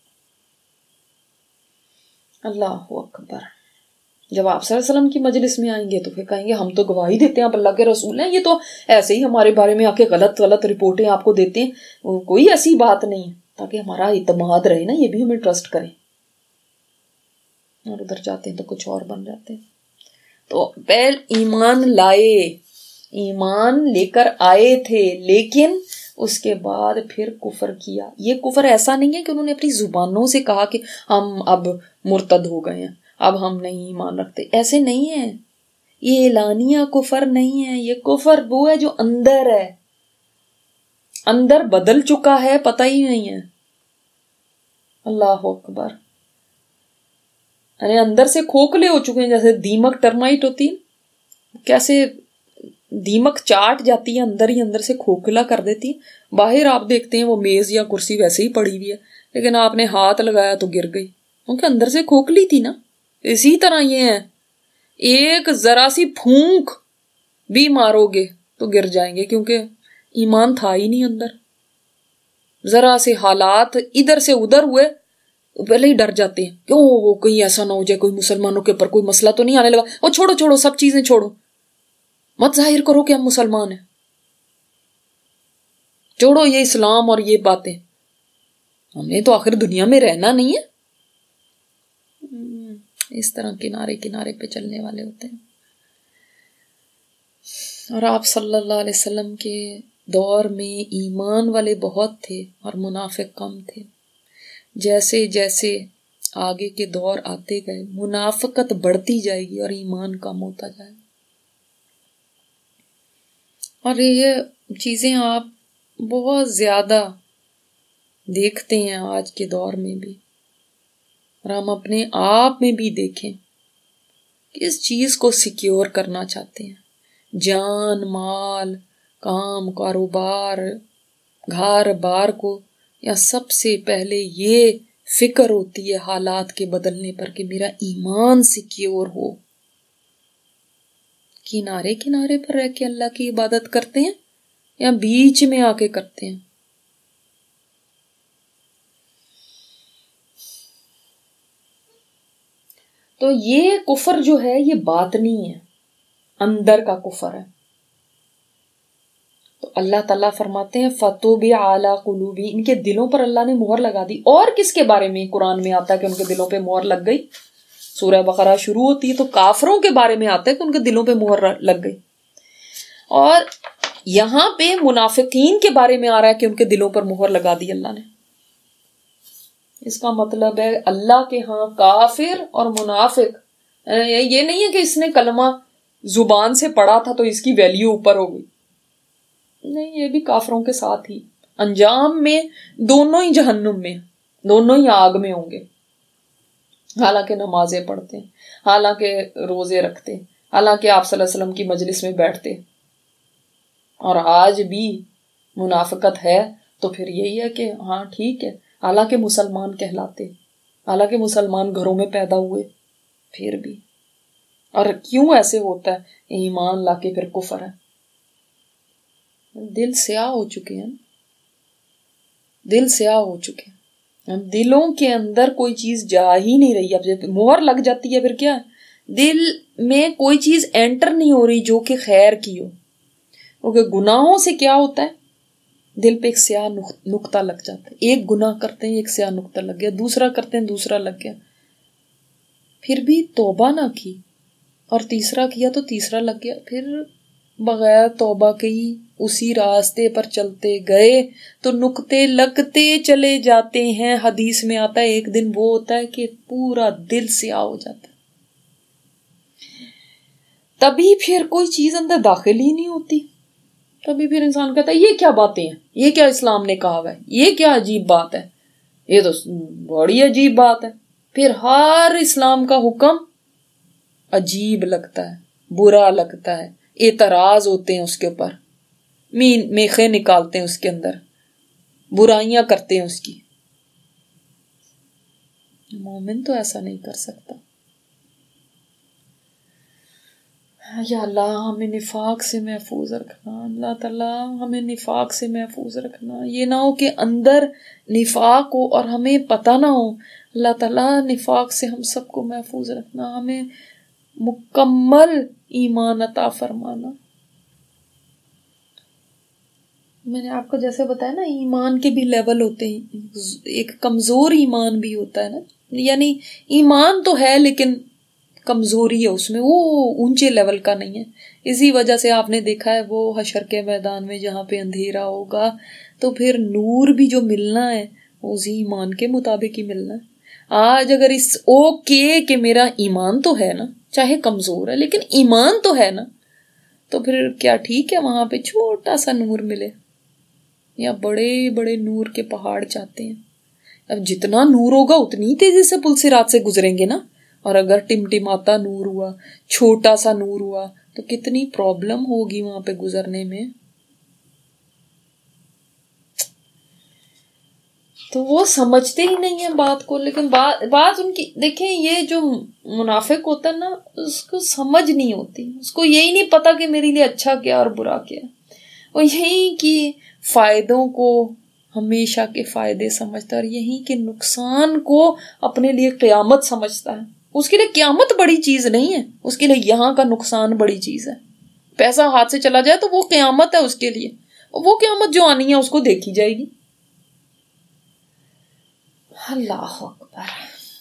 اللہ اکبر. جب آپ صلی اللہ علیہ وسلم کی مجلس میں آئیں گے تو پھر کہیں گے ہم تو گواہی دیتے ہیں آپ اللہ کے رسول ہیں, یہ تو ایسے ہی ہمارے بارے میں آ کے غلط غلط رپورٹیں آپ کو دیتے ہیں, کوئی ایسی بات نہیں ہے, تاکہ ہمارا اعتماد رہے نا, یہ بھی ہمیں ٹرسٹ کریں. اور ادھر جاتے ہیں تو کچھ اور بن جاتے ہیں. تو پہل ایمان لائے, ایمان لے کر آئے تھے, لیکن اس کے بعد پھر کفر کیا. یہ کفر ایسا نہیں ہے کہ انہوں نے اپنی زبانوں سے کہا کہ ہم اب مرتد ہو گئے ہیں, اب ہم نہیں ایمان رکھتے. ایسے نہیں ہے, یہ اعلانیہ کفر نہیں ہے. یہ کفر وہ ہے جو اندر ہے, اندر بدل چکا ہے, پتہ ہی نہیں ہے. اللہ اکبر. یعنی اندر سے کھوکھلے ہو چکے ہیں, جیسے دیمک ٹرمائٹ ہوتی ہے, کیسے دیمک چاٹ جاتی ہے, اندر ہی اندر سے کھوکھلا کر دیتی ہے. باہر آپ دیکھتے ہیں وہ میز یا کرسی ویسے ہی پڑی ہوئی ہے, لیکن آپ نے ہاتھ لگایا تو گر گئی, کیونکہ اندر سے کھوکھلی تھی نا. اسی طرح یہ ہے, ایک ذرا سی پھونک بھی مارو گے تو گر جائیں گے, کیونکہ ایمان تھا ہی نہیں اندر. ذرا سے حالات ادھر سے ادھر ہوئے پہلے ہی ڈر جاتے ہیں, کیوں کہیں ایسا نہ ہو جائے, کوئی مسلمانوں کے اوپر کوئی مسئلہ تو نہیں آنے لگا. اور چھوڑو چھوڑو سب چیزیں چھوڑو, مت ظاہر کرو کہ ہم مسلمان ہیں, چھوڑو یہ اسلام اور یہ باتیں, ہمیں تو آخر دنیا میں رہنا نہیں ہے. اس طرح کنارے کنارے پہ چلنے والے ہوتے ہیں. اور آپ صلی اللہ علیہ وسلم کے دور میں ایمان والے بہت تھے اور منافق کم تھے. جیسے جیسے آگے کے دور آتے گئے منافقت بڑھتی جائے گی اور ایمان کم ہوتا جائے گا. اور یہ چیزیں آپ بہت زیادہ دیکھتے ہیں آج کے دور میں بھی, اور ہم اپنے آپ میں بھی دیکھیں کہ اس چیز کو سیکیور کرنا چاہتے ہیں. جان مال کام کاروبار گھر بار کو, یا سب سے پہلے یہ فکر ہوتی ہے حالات کے بدلنے پر کہ میرا ایمان سیکیور ہو. کنارے کنارے پر رہ کے اللہ کی عبادت کرتے ہیں یا بیچ میں آ کے کرتے ہیں. تو یہ کفر جو ہے یہ باطنی ہے, اندر کا کفر ہے. تو اللہ تعالیٰ فرماتے ہیں فَطُبِعَ عَلَىٰ قُلُوبِهِمْ, ان کے دلوں پر اللہ نے مہر لگا دی. اور کس کے بارے میں قرآن میں آتا ہے کہ ان کے دلوں پہ مہر لگ گئی؟ سورہ بقرہ شروع ہوتی ہے تو کافروں کے بارے میں آتا ہے کہ ان کے دلوں پہ مہر لگ گئی. اور یہاں پہ منافقین کے بارے میں آ رہا ہے کہ ان کے دلوں پر مہر لگا دی اللہ نے. اس کا مطلب ہے اللہ کے ہاں کافر اور منافق, یہ نہیں ہے کہ اس نے کلمہ زبان سے پڑھا تھا تو اس کی ویلیو اوپر ہو گئی. نہیں، یہ بھی کافروں کے ساتھ ہی انجام میں دونوں ہی جہنم میں، دونوں ہی آگ میں ہوں گے، حالانکہ نمازیں پڑھتے، حالانکہ روزے رکھتے، حالانکہ آپ صلی اللہ علیہ وسلم کی مجلس میں بیٹھتے، اور آج بھی منافقت ہے تو پھر یہی ہے کہ ہاں ٹھیک ہے، حالانکہ مسلمان کہلاتے، حالانکہ مسلمان گھروں میں پیدا ہوئے، پھر بھی۔ اور کیوں ایسے ہوتا ہے؟ ایمان لا کے پھر کفر ہے، دل سیاہ ہو چکے ہیں، دل سیاہ ہو چکے ہیں، دلوں کے اندر کوئی چیز جا ہی نہیں رہی۔ اب جب مہر لگ جاتی ہے پھر کیا ہے؟ دل میں کوئی چیز انٹر نہیں ہو رہی جو کہ خیر کی ہو، کیونکہ گناہوں سے کیا ہوتا ہے؟ دل پہ ایک سیاہ نقطہ لگ جاتا ہے، ایک گناہ کرتے ہیں ایک سیاہ نقطہ لگ گیا، دوسرا کرتے ہیں دوسرا لگ گیا، پھر بھی توبہ نہ کی، اور تیسرا کیا تو تیسرا لگ گیا، پھر بغیر توبہ کے ہی اسی راستے پر چلتے گئے تو نقطے لگتے چلے جاتے ہیں۔ حدیث میں آتا ہے ایک دن وہ ہوتا ہے کہ پورا دل سیاہ ہو جاتا ہے، تبھی پھر کوئی چیز اندر داخل ہی نہیں ہوتی، تبھی پھر انسان کہتا ہے یہ کیا باتیں ہیں، یہ کیا اسلام نے کہا ہوا ہے، یہ کیا عجیب بات ہے، یہ تو بڑی عجیب بات ہے۔ پھر ہر اسلام کا حکم عجیب لگتا ہے، برا لگتا ہے، اعتراض ہوتے ہیں اس کے اوپر، میخے نکالتے ہیں اس کے اندر، برائیاں کرتے ہیں اس کی۔ مومن تو ایسا نہیں کر سکتا۔ یا اللہ ہمیں نفاق سے محفوظ رکھنا، اللہ تعالیٰ ہمیں نفاق سے محفوظ رکھنا، یہ نہ ہو کہ اندر نفاق ہو اور ہمیں پتہ نہ ہو۔ اللہ تعالیٰ نفاق سے ہم سب کو محفوظ رکھنا، ہمیں مکمل ایمان عطا فرمانا۔ میں نے آپ کو جیسے بتایا نا، ایمان کے بھی لیول ہوتے ہیں، ایک کمزور ایمان بھی ہوتا ہے نا، یعنی ایمان تو ہے لیکن کمزوری ہے اس میں، وہ اونچے لیول کا نہیں ہے۔ اسی وجہ سے آپ نے دیکھا ہے وہ حشر کے میدان میں جہاں پہ اندھیرا ہوگا تو پھر نور بھی جو ملنا ہے اسی ایمان کے مطابق ہی ملنا ہے۔ آج اگر اس اوکے کہ میرا ایمان تو ہے نا، چاہے کمزور ہے لیکن ایمان تو ہے نا، تو پھر کیا ٹھیک ہے وہاں پہ چھوٹا سا نور ملے، یا بڑے بڑے نور کے پہاڑ چاہتے ہیں؟ اب جتنا نور ہوگا اتنی تیزی سے پل صراط سے گزریں گے نا، اور اگر ٹمٹماتا نور ہوا، چھوٹا سا نور ہوا تو کتنی پرابلم ہوگی وہاں پہ گزرنے میں۔ تو وہ سمجھتے ہی نہیں ہیں بات کو، لیکن بات بات ان کی دیکھیں، یہ جو منافق ہوتا ہے نا اس کو سمجھ نہیں ہوتی، اس کو یہی نہیں پتا کہ میرے لیے اچھا کیا اور برا کیا، وہ یہی کہ فائدوں کو ہمیشہ کے فائدے سمجھتا ہے اور یہی کہ نقصان کو اپنے لیے قیامت سمجھتا ہے۔ اس کے لیے قیامت بڑی چیز نہیں ہے، اس کے لیے یہاں کا نقصان بڑی چیز ہے۔ پیسہ ہاتھ سے چلا جائے تو وہ قیامت ہے اس کے لیے، وہ قیامت جو آنی ہے اس کو دیکھی جائے گی۔ اللہ اکبر۔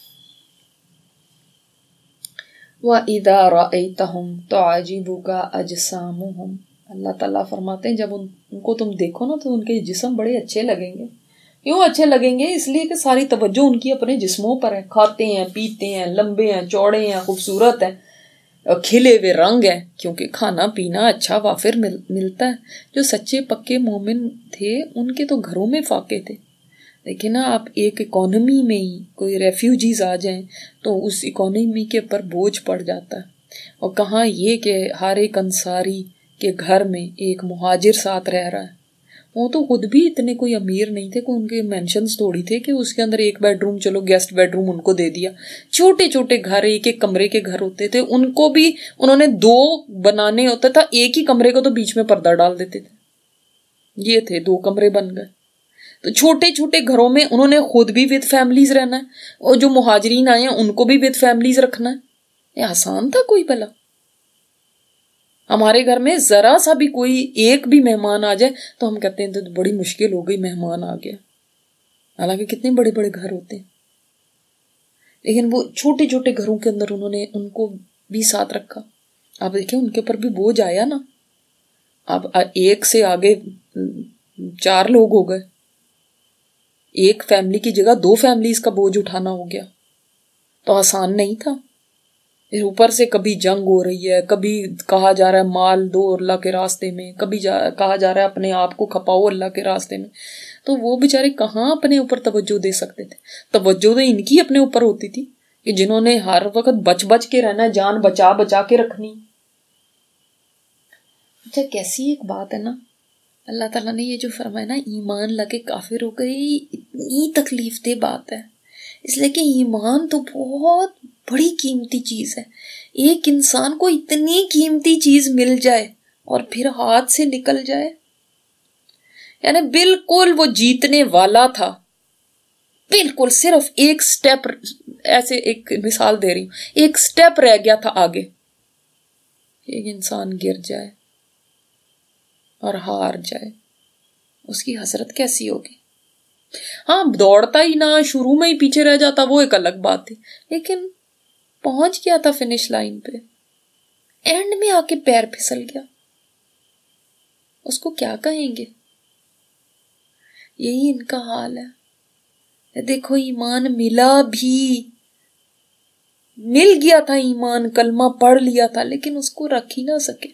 وَإِذَا رَأَيْتَهُمْ تُعْجِبُكَ أَجْسَامُهُمْ، اللہ تعالیٰ فرماتے ہیں جب ان کو تم دیکھو نا تو ان کے جسم بڑے اچھے لگیں گے۔ کیوں اچھے لگیں گے؟ اس لیے کہ ساری توجہ ان کی اپنے جسموں پر ہے، کھاتے ہیں پیتے ہیں، لمبے ہیں چوڑے ہیں، خوبصورت ہیں، کھلے ہوئے رنگ ہیں، کیونکہ کھانا پینا اچھا وافر مل, ملتا ہے۔ جو سچے پکے مومن تھے ان کے تو گھروں میں فاقے تھے، لیکن نا آپ ایک اکانومی میں ہی کوئی ریفیوجیز آ جائیں تو اس اکانومی کے اوپر بوجھ پڑ جاتا ہے۔ اور کہاں یہ کہ ہر ایک انصاری کے گھر میں ایک مہاجر ساتھ رہ رہا ہے، وہ تو خود بھی اتنے کوئی امیر نہیں تھے، کوئی ان کے مینشنز تھوڑی تھے کہ اس کے اندر ایک بیڈ روم، چلو گیسٹ بیڈ روم ان کو دے دیا، چھوٹے چھوٹے گھر، ایک ایک کمرے کے گھر ہوتے تھے، ان کو بھی انہوں نے دو بنانے ہوتا تھا، ایک ہی کمرے کو تو بیچ میں پردہ ڈال دیتے تھے، یہ تھے دو کمرے بن گئے۔ تو چھوٹے چھوٹے گھروں میں انہوں نے خود بھی وتھ فیملیز رہنا ہے، اور جو مہاجرین آئے ہیں ان کو بھی وتھ فیملیز رکھنا ہے۔ یہ آسان تھا کوئی بلا؟ ہمارے گھر میں ذرا سا بھی کوئی ایک بھی مہمان آ جائے تو ہم کہتے ہیں تو بڑی مشکل ہو گئی، مہمان آ گیا، حالانکہ کتنے بڑے بڑے گھر ہوتے ہیں، لیکن وہ چھوٹے چھوٹے گھروں کے اندر انہوں نے ان کو بھی ساتھ رکھا۔ آپ دیکھیں ان کے اوپر بھی بوجھ آیا نا، اب ایک سے آگے چار لوگ ہو گئے، ایک فیملی کی جگہ دو فیملیز کا بوجھ اٹھانا ہو گیا، تو آسان نہیں تھا۔ اوپر سے کبھی جنگ ہو رہی ہے، کبھی کہا جا رہا ہے مال دو اللہ کے راستے میں، کبھی جا کہا جا رہا ہے اپنے آپ کو کھپاؤ اللہ کے راستے میں. تو وہ بیچارے کہاں اپنے اوپر توجہ دے سکتے تھے؟ توجہ تو ان کی اپنے اوپر ہوتی تھی کہ جنہوں نے ہر وقت بچ بچ کے رہنا، جان بچا بچا کے رکھنی. اچھا کیسی ایک بات ہے نا، اللہ تعالیٰ نے یہ جو فرمایا نا ایمان لا کے کافر ہو گئی، اتنی تکلیف دہ بات ہے، اس لیے کہ ایمان تو بہت بڑی قیمتی چیز ہے. ایک انسان کو اتنی قیمتی چیز مل جائے اور پھر ہاتھ سے نکل جائے، یعنی بالکل وہ جیتنے والا تھا، بالکل صرف ایک سٹیپ، ایسے ایک مثال دے رہی ہوں، ایک سٹیپ رہ گیا تھا آگے، ایک انسان گر جائے اور ہار جائے، اس کی حسرت کیسی ہوگی. ہاں دوڑتا ہی نہ، شروع میں ہی پیچھے رہ جاتا، وہ ایک الگ بات تھی، لیکن پہنچ گیا تھا فنش لائن پہ، اینڈ میں آ کے پیر پھسل گیا، اس کو کیا کہیں گے؟ یہی ان کا حال ہے. دیکھو ایمان ملا بھی، مل گیا تھا ایمان، کلمہ پڑھ لیا تھا، لیکن اس کو رکھ ہی نہ سکے،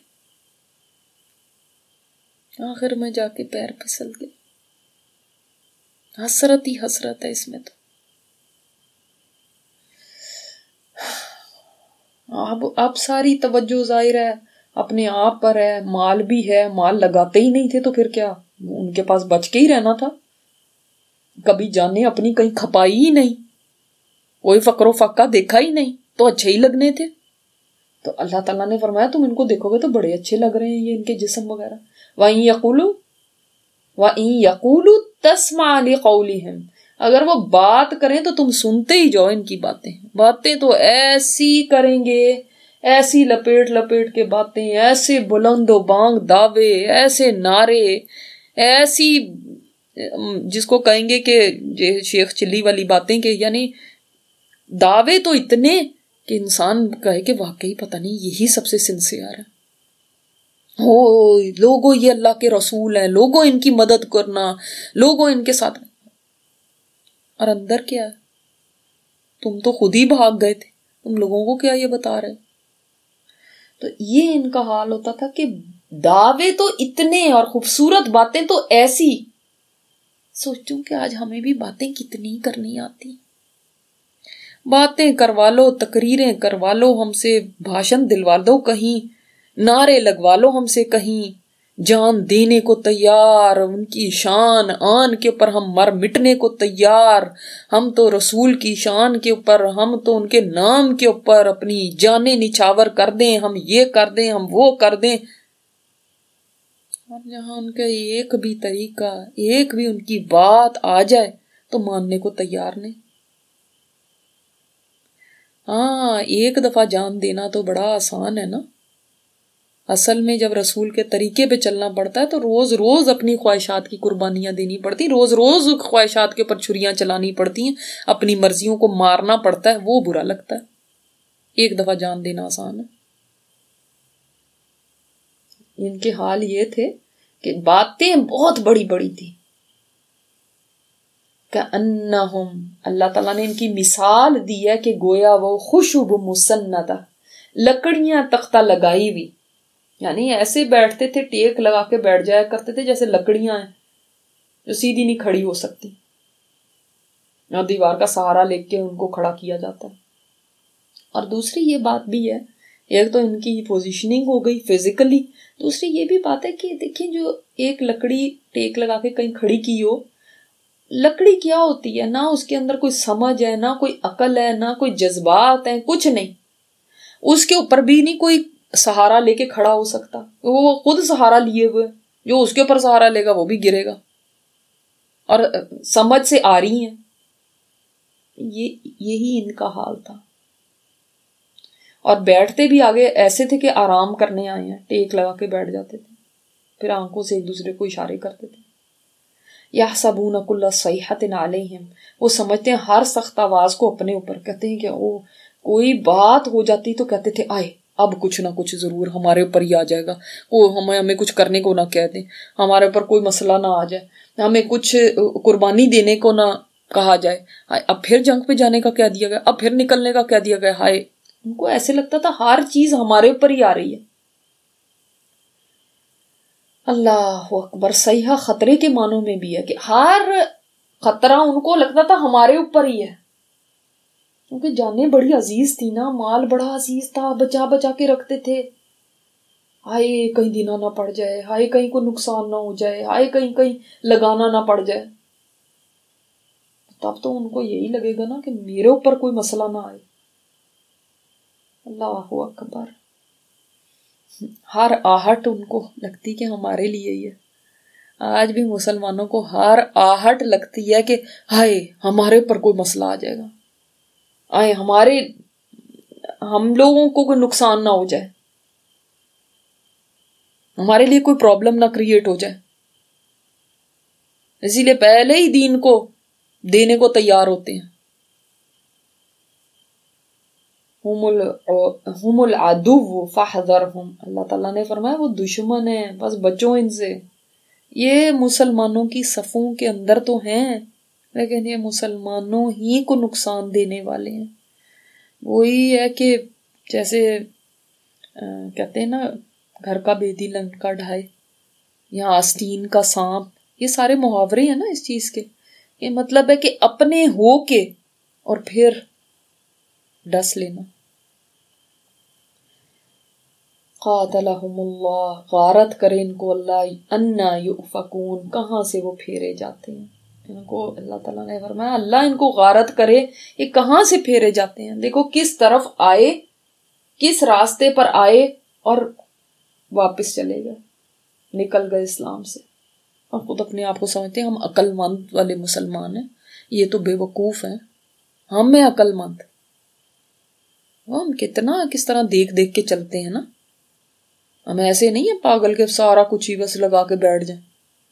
آخر میں جا کے پیر پھسل گئے. حسرت ہی حسرت ہے اس میں. تو اب اب ساری توجہ ظاہر ہے اپنے آپ پر ہے، مال بھی ہے، مال لگاتے ہی نہیں تھے تو پھر کیا، ان کے پاس بچ کے ہی رہنا تھا، کبھی جانے اپنی کہیں کھپائی ہی نہیں، کوئی فقر و فقہ دیکھا ہی نہیں، تو اچھے ہی لگنے تھے. تو اللہ تعالیٰ نے فرمایا تم ان کو دیکھو گے تو بڑے اچھے لگ رہے ہیں یہ ان کے جسم وغیرہ. وَإِن يَقُولُوا وَإِن يَقُولُوا تَسْمَعْ لِقَوْلِهِمْ، اگر وہ بات کریں تو تم سنتے ہی جاؤ ان کی باتیں. باتیں تو ایسی کریں گے، ایسی لپیٹ لپیٹ کے باتیں، ایسے بلند و بانگ دعوے، ایسے نعرے، ایسی جس کو کہیں گے کہ شیخ چلی والی باتیں، کہ یعنی دعوے تو اتنے کہ انسان کہے کہ واقعی پتہ نہیں یہی سب سے سنسیئر ہے، ہو لوگوں یہ اللہ کے رسول ہیں، لوگوں ان کی مدد کرنا، لوگوں ان کے ساتھ. اور اندر کیا ہے؟ تم تو خود ہی بھاگ گئے تھے، تم لوگوں کو کیا یہ بتا رہے. تو یہ ان کا حال ہوتا تھا کہ دعوے تو اتنے اور خوبصورت باتیں تو ایسی. سوچوں کہ آج ہمیں بھی باتیں کتنی کرنی آتی، باتیں کروا لو، تقریریں کروا لو ہم سے، بھاشن دلوا دو کہیں، نعرے لگوا لو ہم سے کہیں، جان دینے کو تیار، ان کی شان آن کے اوپر ہم مر مٹنے کو تیار، ہم تو رسول کی شان کے اوپر، ہم تو ان کے نام کے اوپر اپنی جانیں نچھاور کر دیں، ہم یہ کر دیں، ہم وہ کر دیں. اور جہاں ان کا ایک بھی طریقہ، ایک بھی ان کی بات آ جائے تو ماننے کو تیار نہیں. ہاں ایک دفعہ جان دینا تو بڑا آسان ہے نا، اصل میں جب رسول کے طریقے پہ چلنا پڑتا ہے تو روز روز اپنی خواہشات کی قربانیاں دینی پڑتی، روز روز خواہشات کے اوپر چھریاں چلانی پڑتی ہیں، اپنی مرضیوں کو مارنا پڑتا ہے، وہ برا لگتا ہے. ایک دفعہ جان دینا آسان ہے. ان کے حال یہ تھے کہ باتیں بہت بڑی بڑی تھی. کأنہم، اللہ تعالیٰ نے ان کی مثال دی ہے کہ گویا وہ خشب مسندہ، لکڑیاں تختہ لگائی ہوئی، یعنی ایسے بیٹھتے تھے، ٹیک لگا کے بیٹھ جایا کرتے تھے جیسے لکڑیاں ہیں جو سیدھی نہیں کھڑی ہو سکتی، اور دیوار کا سہارا لے کے ان کو کھڑا کیا جاتا ہے. اور دوسری یہ بات بھی ہے، ایک تو ان کی پوزیشننگ ہو گئی فزیکلی، دوسری یہ بھی بات ہے کہ دیکھیں جو ایک لکڑی ٹیک لگا کے کہیں کھڑی کی ہو، لکڑی کیا ہوتی ہے، نہ اس کے اندر کوئی سمجھ ہے، نہ کوئی عقل ہے، نہ کوئی جذبات ہیں، کچھ نہیں. اس کے اوپر بھی نہیں کوئی سہارا لے کے کھڑا ہو سکتا، وہ خود سہارا لیے ہوئے، جو اس کے اوپر سہارا لے گا وہ بھی گرے گا. اور سمجھ سے آ رہی ہیں، یہ یہی ان کا حال تھا. اور بیٹھتے بھی آگے ایسے تھے کہ آرام کرنے آئے ہیں، ٹیک لگا کے بیٹھ جاتے تھے، پھر آنکھوں سے ایک دوسرے کو اشارے کرتے تھے. یحسبون کل صیحۃ علیہم، وہ سمجھتے ہیں ہر سخت آواز کو اپنے اوپر. کہتے ہیں کہ وہ کوئی بات ہو جاتی تو کہتے تھے آئے اب کچھ نہ کچھ ضرور ہمارے اوپر ہی آ جائے گا، وہ ہمیں ہمیں کچھ کرنے کو نہ کہہ دیں، ہمارے اوپر کوئی مسئلہ نہ آ جائے، ہمیں کچھ قربانی دینے کو نہ کہا جائے. اب پھر جنگ پہ جانے کا کہہ دیا گیا، اب پھر نکلنے کا کہہ دیا گیا، ہائے ان کو ایسے لگتا تھا ہر چیز ہمارے اوپر ہی آ رہی ہے. اللہ اکبر. صحیح خطرے کے معنوں میں بھی ہے کہ ہر خطرہ ان کو لگتا تھا ہمارے اوپر ہی ہے، کیونکہ جانیں بڑی عزیز تھی نا، مال بڑا عزیز تھا، بچا بچا کے رکھتے تھے. ہائے کہیں دینا نہ پڑ جائے، ہائے کہیں کو نقصان نہ ہو جائے، ہائے کہیں کہیں لگانا نہ پڑ جائے. تب تو ان کو یہی لگے گا نا کہ میرے اوپر کوئی مسئلہ نہ آئے. اللہ اکبر. ہر آہٹ ان کو لگتی کہ ہمارے لیے ہی ہے. آج بھی مسلمانوں کو ہر آہٹ لگتی ہے کہ ہائے ہمارے اوپر کوئی مسئلہ آ جائے گا، آئے ہمارے ہم لوگوں کو کوئی نقصان نہ ہو جائے، ہمارے لیے کوئی پرابلم نہ کریٹ ہو جائے. اسی لیے پہلے ہی دین کو دینے کو تیار ہوتے ہیں. ہم العدو فاحذرہم. اللہ تعالیٰ نے فرمایا وہ دشمن ہیں، بس بچو ان سے. یہ مسلمانوں کی صفوں کے اندر تو ہیں، لیکن یہ مسلمانوں ہی کو نقصان دینے والے ہیں. وہی ہے کہ جیسے کہتے ہیں نا گھر کا بیدی لنکا ڈھائے یا آستین کا سانپ، یہ سارے محاورے ہیں نا اس چیز کے. یہ مطلب ہے کہ اپنے ہو کے اور پھر ڈس لینا. قاتلہم اللہ. غارت کرے ان کو اللہ. انا یؤفکون. کہاں سے وہ پھیرے جاتے ہیں. ان کو اللہ تعالیٰ نے فرمایا اللہ ان کو غارت کرے، یہ کہاں سے پھیرے جاتے ہیں. دیکھو کس طرف آئے، کس راستے پر آئے اور واپس چلے گئے، نکل گئے اسلام سے. اور خود اپنے آپ کو سمجھتے ہیں ہم عقل مند والے مسلمان ہیں، یہ تو بے وقوف ہیں، ہم ہیں عقل مند. ہم کتنا کس طرح دیکھ دیکھ کے چلتے ہیں نا. ہم ایسے نہیں ہیں پاگل کے سارا کچھ ہی بس لگا کے بیٹھ جائیں.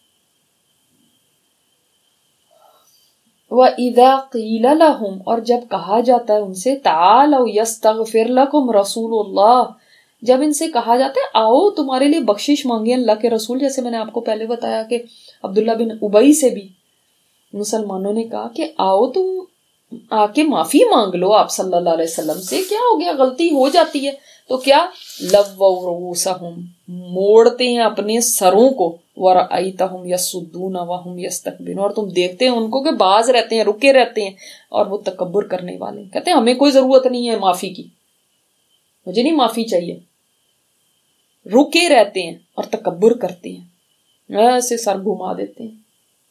وَإِذَا قِيلَ لَهُمْ. اور جب کہا جاتا ہے ان سے تَعَالَوْا يَسْتَغْفِرْ لَكُمْ رَسُولُ اللَّهِ. جب ان سے کہا جاتا ہے آؤ تمہارے لیے بخشش مانگے اللہ کے رسول. جیسے میں نے آپ کو پہلے بتایا کہ عبداللہ بن ابئی سے بھی مسلمانوں نے کہا کہ آؤ تم آ کے معافی مانگ لو آپ صلی اللہ علیہ وسلم سے، کیا ہو گیا، غلطی ہو جاتی ہے. تو کیا لووا رؤوسہم. موڑتے ہیں اپنے سروں کو. ورأیتہم یصدون وہم یستکبرون. اور تم دیکھتے ہیں ان کو کہ باز رہتے ہیں، رکے رہتے ہیں اور وہ تکبر کرنے والے. کہتے ہیں ہمیں کوئی ضرورت نہیں ہے معافی کی، مجھے نہیں معافی چاہیے. رکے رہتے ہیں اور تکبر کرتے ہیں، ایسے سر گھما دیتے ہیں.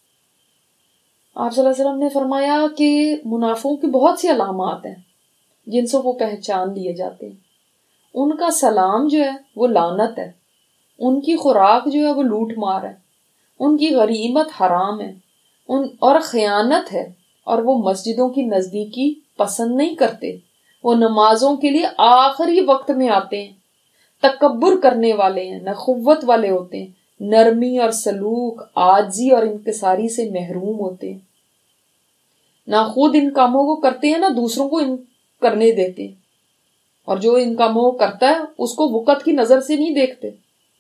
آپ صلی اللہ علیہ وسلم نے فرمایا کہ منافقوں کی بہت سی علامات ہیں جن سے وہ پہچان لیے جاتے ہیں. ان کا سلام جو ہے وہ لعنت ہے، ان کی خوراک جو ہے وہ لوٹ مار ہے، ان کی غنیمت حرام ہے، ان اور خیانت ہے، اور وہ مسجدوں کی نزدیکی پسند نہیں کرتے. وہ نمازوں کے لیے آخری وقت میں آتے ہیں، تکبر کرنے والے ہیں، نخوت والے ہوتے ہیں، نرمی اور سلوک، عاجزی اور انکساری سے محروم ہوتے ہیں. نہ خود ان کاموں کو کرتے ہیں نہ دوسروں کو ان کرنے دیتے ہیں، اور جو ان کاموں کو کرتا ہے اس کو وقت کی نظر سے نہیں دیکھتے.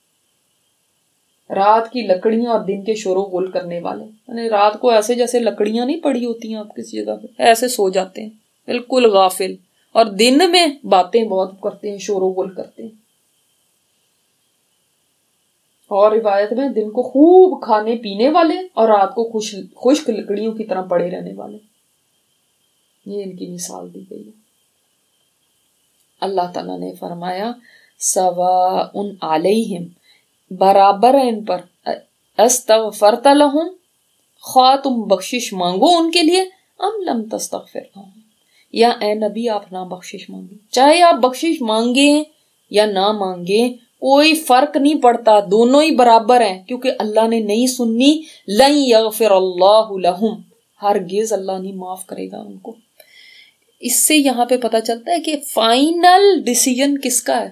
رات کی لکڑیاں اور دن کے شور و غل کرنے والے، یعنی رات کو ایسے جیسے لکڑیاں نہیں پڑی ہوتی ہیں آپ کسی جگہ پہ، ایسے سو جاتے ہیں بالکل غافل، اور دن میں باتیں بہت کرتے ہیں، شور و غل کرتے ہیں. اور روایت میں دن کو خوب کھانے پینے والے اور رات کو خوش خشک لکڑیوں کی طرح پڑے رہنے والے. یہ ان کی مثال دی گئی ہے. اللہ تعالیٰ نے فرمایا سواء علیہم. برابر ہے ان پر. استغفرت لہم. خواہ تم بخشش مانگو ان کے لیے، ام لم تستغفر لہم. یا اے نبی آپ نہ بخشش مانگیں، چاہے آپ بخشش مانگیں یا نہ مانگیں کوئی فرق نہیں پڑتا، دونوں ہی برابر ہیں، کیونکہ اللہ نے نہیں سننی. لن یغفر اللہ لہم. ہرگز اللہ نہیں معاف کرے گا ان کو. اس سے یہاں پہ پتہ چلتا ہے کہ فائنل ڈیسیژن کس کا ہے؟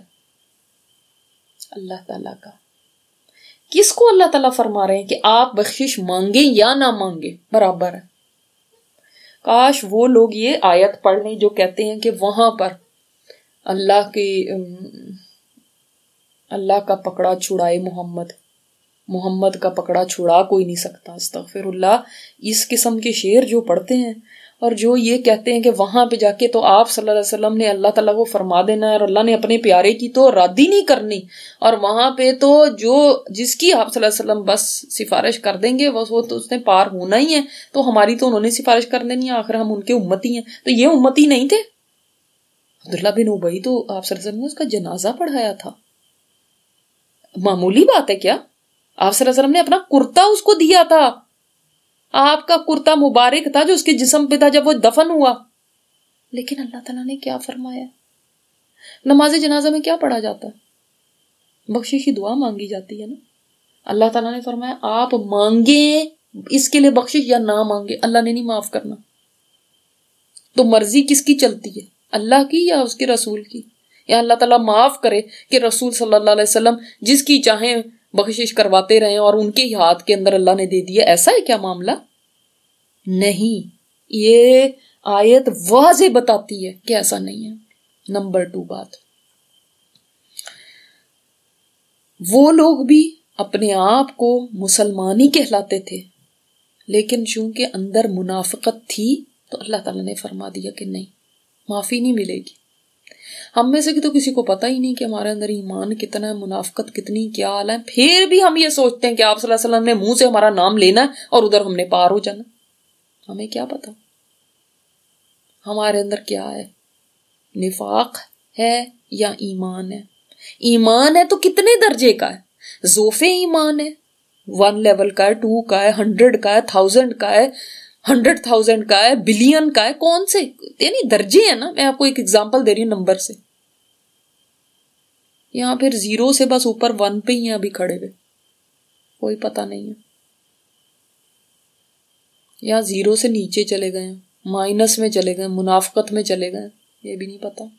اللہ تعالیٰ کا. کس کو اللہ تعالیٰ فرما رہے ہیں کہ آپ بخشش مانگیں یا نہ مانگیں برابر ہے. کاش وہ لوگ یہ آیت پڑھ لیں جو کہتے ہیں کہ وہاں پر اللہ کی اللہ کا پکڑا چھڑائے محمد، محمد کا پکڑا چھڑا کوئی نہیں سکتا. استغفر اللہ. اس قسم کے شعر جو پڑھتے ہیں اور جو یہ کہتے ہیں کہ وہاں پہ جا کے تو آپ صلی اللہ علیہ وسلم نے اللہ تعالیٰ کو فرما دینا ہے اور اللہ نے اپنے پیارے کی تو رد ہی نہیں کرنی، اور وہاں پہ تو جو جس کی آپ صلی اللہ علیہ وسلم بس سفارش کر دیں گے وہ تو اس نے پار ہونا ہی ہے، تو ہماری تو انہوں نے سفارش کر دینی ہے، آخر ہم ان کے امتی ہیں۔ تو یہ امتی نہیں تھے؟ عبداللہ بن ابی تو آپ صلی اللہ علیہ وسلم نے اس کا جنازہ پڑھایا تھا، معمولی بات ہے کیا؟ آپ صلی اللہ علیہ وسلم نے اپنا کرتا اس کو دیا تھا، آپ کا کرتا مبارک تھا جو اس کے جسم پہ تھا جب وہ دفن ہوا، لیکن اللہ تعالیٰ نے کیا فرمایا؟ نماز جنازہ میں کیا پڑھا جاتا ہے؟ بخشش کی دعا مانگی جاتی ہے نا۔ اللہ تعالیٰ نے فرمایا آپ مانگیں اس کے لیے بخشش یا نہ مانگے، اللہ نے نہیں معاف کرنا۔ تو مرضی کس کی چلتی ہے، اللہ کی یا اس کے رسول کی؟ یا اللہ تعالیٰ معاف کرے کہ رسول صلی اللہ علیہ وسلم جس کی چاہیں بخشش کرواتے رہیں اور ان کے ہاتھ کے اندر اللہ نے دے دیا، ایسا ہے کیا معاملہ؟ نہیں، یہ آیت واضح بتاتی ہے کہ ایسا نہیں ہے۔ نمبر ٹو بات، وہ لوگ بھی اپنے آپ کو مسلمان ہی کہلاتے تھے، لیکن چونکہ اندر منافقت تھی تو اللہ تعالیٰ نے فرما دیا کہ نہیں، معافی نہیں ملے گی۔ ہم میں سے تو کسی کو پتہ ہی نہیں کہ ہمارے اندر ایمان کتنا ہے، منافقت کتنی، کیا حال ہے، پھر بھی ہم یہ سوچتے ہیں کہ آپ صلی اللہ علیہ وسلم نے منہ سے ہمارا نام لینا ہے اور ادھر ہم نے پار ہو جانا۔ ہمیں کیا پتا ہمارے اندر کیا ہے، نفاق ہے یا ایمان ہے؟ ایمان ہے تو کتنے درجے کا ہے؟ ذوف ایمان ہے، ون لیول کا ہے، ٹو کا ہے، ہنڈریڈ کا ہے، تھاؤزینڈ کا ہے، ہنڈریڈ تھاؤزینڈ کا ہے، بلین کا ہے، کون سے یعنی درجے ہیں نا۔ میں آپ کو ایک ایگزامپل دے رہی ہوں نمبر سے، یہاں پھر زیرو سے بس اوپر ون پہ ہی ہیں ابھی کھڑے ہوئے، کوئی پتہ نہیں ہے، یا زیرو سے نیچے چلے گئے، مائنس میں چلے گئے، منافقت میں چلے گئے، یہ بھی نہیں پتا۔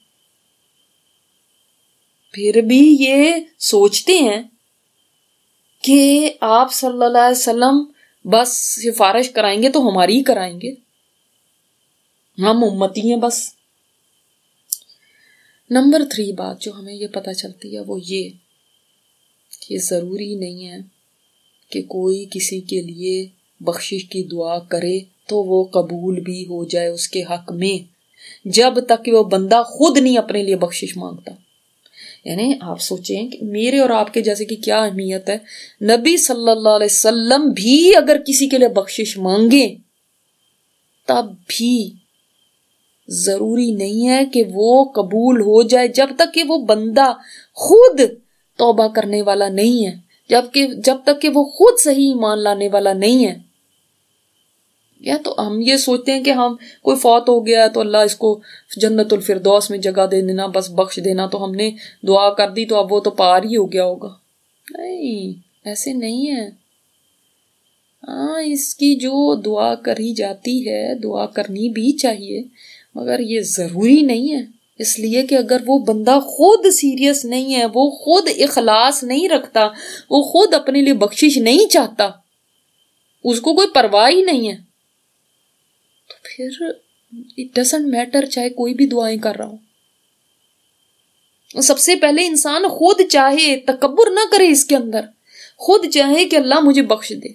پھر بھی یہ سوچتے ہیں کہ آپ صلی اللہ علیہ وسلم بس سفارش کرائیں گے تو ہماری ہی کرائیں گے، ہم امتی ہیں بس۔ نمبر تھری بات جو ہمیں یہ پتہ چلتی ہے وہ یہ کہ ضروری نہیں ہے کہ کوئی کسی کے لیے بخشش کی دعا کرے تو وہ قبول بھی ہو جائے اس کے حق میں، جب تک کہ وہ بندہ خود نہیں اپنے لیے بخشش مانگتا۔ یعنی آپ سوچیں کہ میرے اور آپ کے جیسے کہ کیا اہمیت ہے، نبی صلی اللہ علیہ وسلم بھی اگر کسی کے لیے بخشش مانگے تب بھی ضروری نہیں ہے کہ وہ قبول ہو جائے جب تک کہ وہ بندہ خود توبہ کرنے والا نہیں ہے، جب کہ جب تک کہ وہ خود صحیح ایمان لانے والا نہیں ہے۔ یا تو ہم یہ سوچتے ہیں کہ ہم کوئی فوت ہو گیا تو اللہ اس کو جنت الفردوس میں جگہ دے دینا، بس بخش دینا، تو ہم نے دعا کر دی تو اب وہ تو پار ہی ہو گیا ہوگا۔ نہیں، ایسے نہیں ہے۔ ہاں، اس کی جو دعا کری جاتی ہے دعا کرنی بھی چاہیے، مگر یہ ضروری نہیں ہے، اس لیے کہ اگر وہ بندہ خود سیریس نہیں ہے، وہ خود اخلاص نہیں رکھتا، وہ خود اپنے لیے بخشش نہیں چاہتا، اس کو کوئی پرواہ ہی نہیں ہے، تو پھر اٹ ڈزنٹ میٹر چاہے کوئی بھی دعائیں کر رہا ہو۔ سب سے پہلے انسان خود چاہے، تکبر نہ کرے اس کے اندر، خود چاہے کہ اللہ مجھے بخش دے،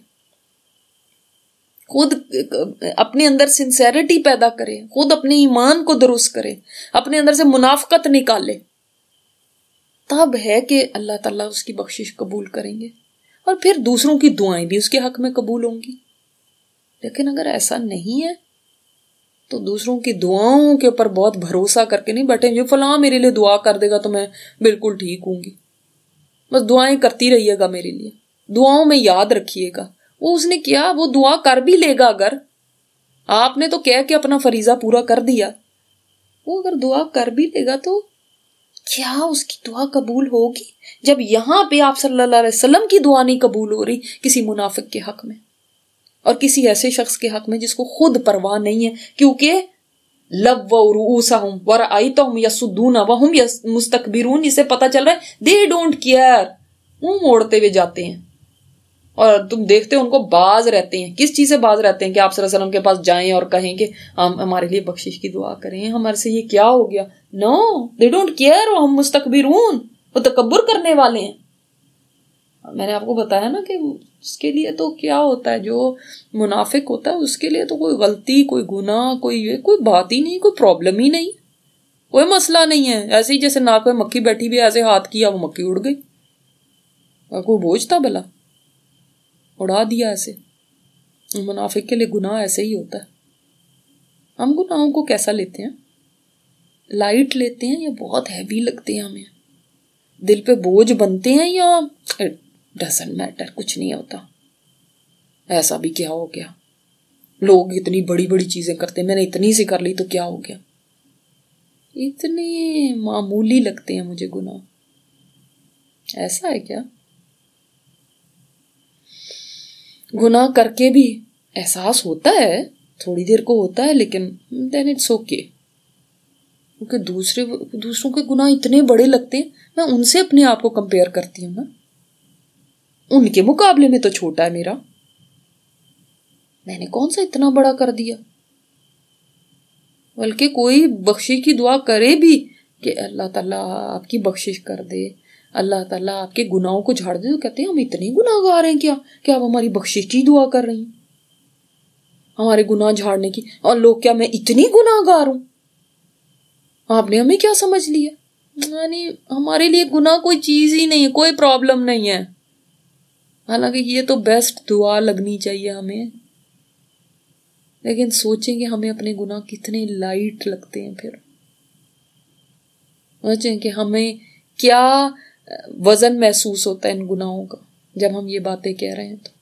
خود اپنے اندر سنسیریٹی پیدا کرے، خود اپنے ایمان کو درست کرے، اپنے اندر سے منافقت نکالے، تب ہے کہ اللہ تعالیٰ اس کی بخشش قبول کریں گے، اور پھر دوسروں کی دعائیں بھی اس کے حق میں قبول ہوں گی۔ لیکن اگر ایسا نہیں ہے تو دوسروں کی دعاؤں کے اوپر بہت بھروسہ کر کے نہیں بیٹھے، جو فلاں میرے لیے دعا کر دے گا تو میں بالکل ٹھیک ہوں گی، بس دعائیں کرتی رہیے گا میرے لیے، دعاؤں میں یاد رکھیے گا۔ وہ اس نے کیا، وہ دعا کر بھی لے گا، اگر آپ نے تو کہہ کے اپنا فریضہ پورا کر دیا، وہ اگر دعا کر بھی لے گا تو کیا اس کی دعا قبول ہوگی؟ جب یہاں پہ آپ صلی اللہ علیہ وسلم کی دعا نہیں قبول ہو رہی کسی منافق کے حق میں اور کسی ایسے شخص کے حق میں جس کو خود پرواہ نہیں ہے، کیونکہ لووا رؤوسہم ورأیتہم یصدون وہم مستکبرون، اسے پتہ چل رہا ہے دے ڈونٹ کیئر، منہ موڑتے ہوئے جاتے ہیں، اور تم دیکھتے ہو ان کو باز رہتے ہیں۔ کس چیز سے باز رہتے ہیں کہ آپ صلی اللہ علیہ وسلم کے پاس جائیں اور کہیں کہ ہم ہمارے لیے بخشش کی دعا کریں، ہمارے سے یہ کیا ہو گیا؟ نو، دے ڈونٹ کیئر، ہم مستکبرون، وہ تکبر کرنے والے ہیں۔ میں نے آپ کو بتایا نا کہ اس کے لیے تو کیا ہوتا ہے، جو منافق ہوتا ہے اس کے لیے تو کوئی غلطی، کوئی گناہ، کوئی یہ کوئی بات ہی نہیں، کوئی پرابلم ہی نہیں، کوئی مسئلہ نہیں ہے. ایسے ہی جیسے ناک میں مکھی بیٹھی بھی، ایسے ہاتھ کیا وہ مکھی اڑ گئی، اور کوئی بوجھ تھا بھلا، اڑا دیا ایسے. منافق کے لیے گناہ ایسے ہی ہوتا ہے. ہم گناہوں کو کیسا لیتے ہیں؟ لائٹ لیتے ہیں یا بہت ہیوی لگتے ہیں ہمیں؟ دل پہ بوجھ بنتے ہیں یا ڈزنٹ میٹر، کچھ نہیں ہوتا، ایسا بھی کیا ہو گیا، لوگ اتنی بڑی بڑی چیزیں کرتے ہیں، میں نے اتنی سی کر لی تو کیا ہو گیا، اتنے معمولی لگتے ہیں مجھے گناہ. ایسا ہے کیا؟ گناہ کر کے بھی احساس ہوتا ہے، تھوڑی دیر کو ہوتا ہے، لیکن then it's okay. کیونکہ دوسرے دوسروں کے گناہ اتنے بڑے لگتے ہیں، میں ان سے اپنے آپ کو کمپیئر کرتی ہوں نا، ان کے مقابلے میں تو چھوٹا ہے میرا، میں نے کون سا اتنا بڑا کر دیا. بلکہ کوئی بخشش کی دعا کرے بھی کہ اللہ تعالیٰ آپ کی بخشش کر دے، اللہ تعالیٰ آپ کے گناہوں کو جھاڑ دے، تو کہتے ہیں ہم اتنے گناہ گار ہیں کیا کہ آپ ہماری بخشش کی دعا کر رہی ہیں، ہمارے گناہ جھاڑنے کی. اور لوگ کیا میں اتنی گناہ گار ہوں؟ آپ نے ہمیں کیا سمجھ لیا؟ یعنی ہمارے لیے گناہ کوئی چیز ہی نہیں ہے، کوئی پرابلم نہیں ہے. حالانکہ یہ تو بیسٹ دعا لگنی چاہیے ہمیں، لیکن سوچیں کہ ہمیں اپنے گناہ کتنے لائٹ لگتے ہیں. پھر سوچیں کہ ہمیں کیا وزن محسوس ہوتا ہے ان گناہوں کا جب ہم یہ باتیں کہہ رہے ہیں. تو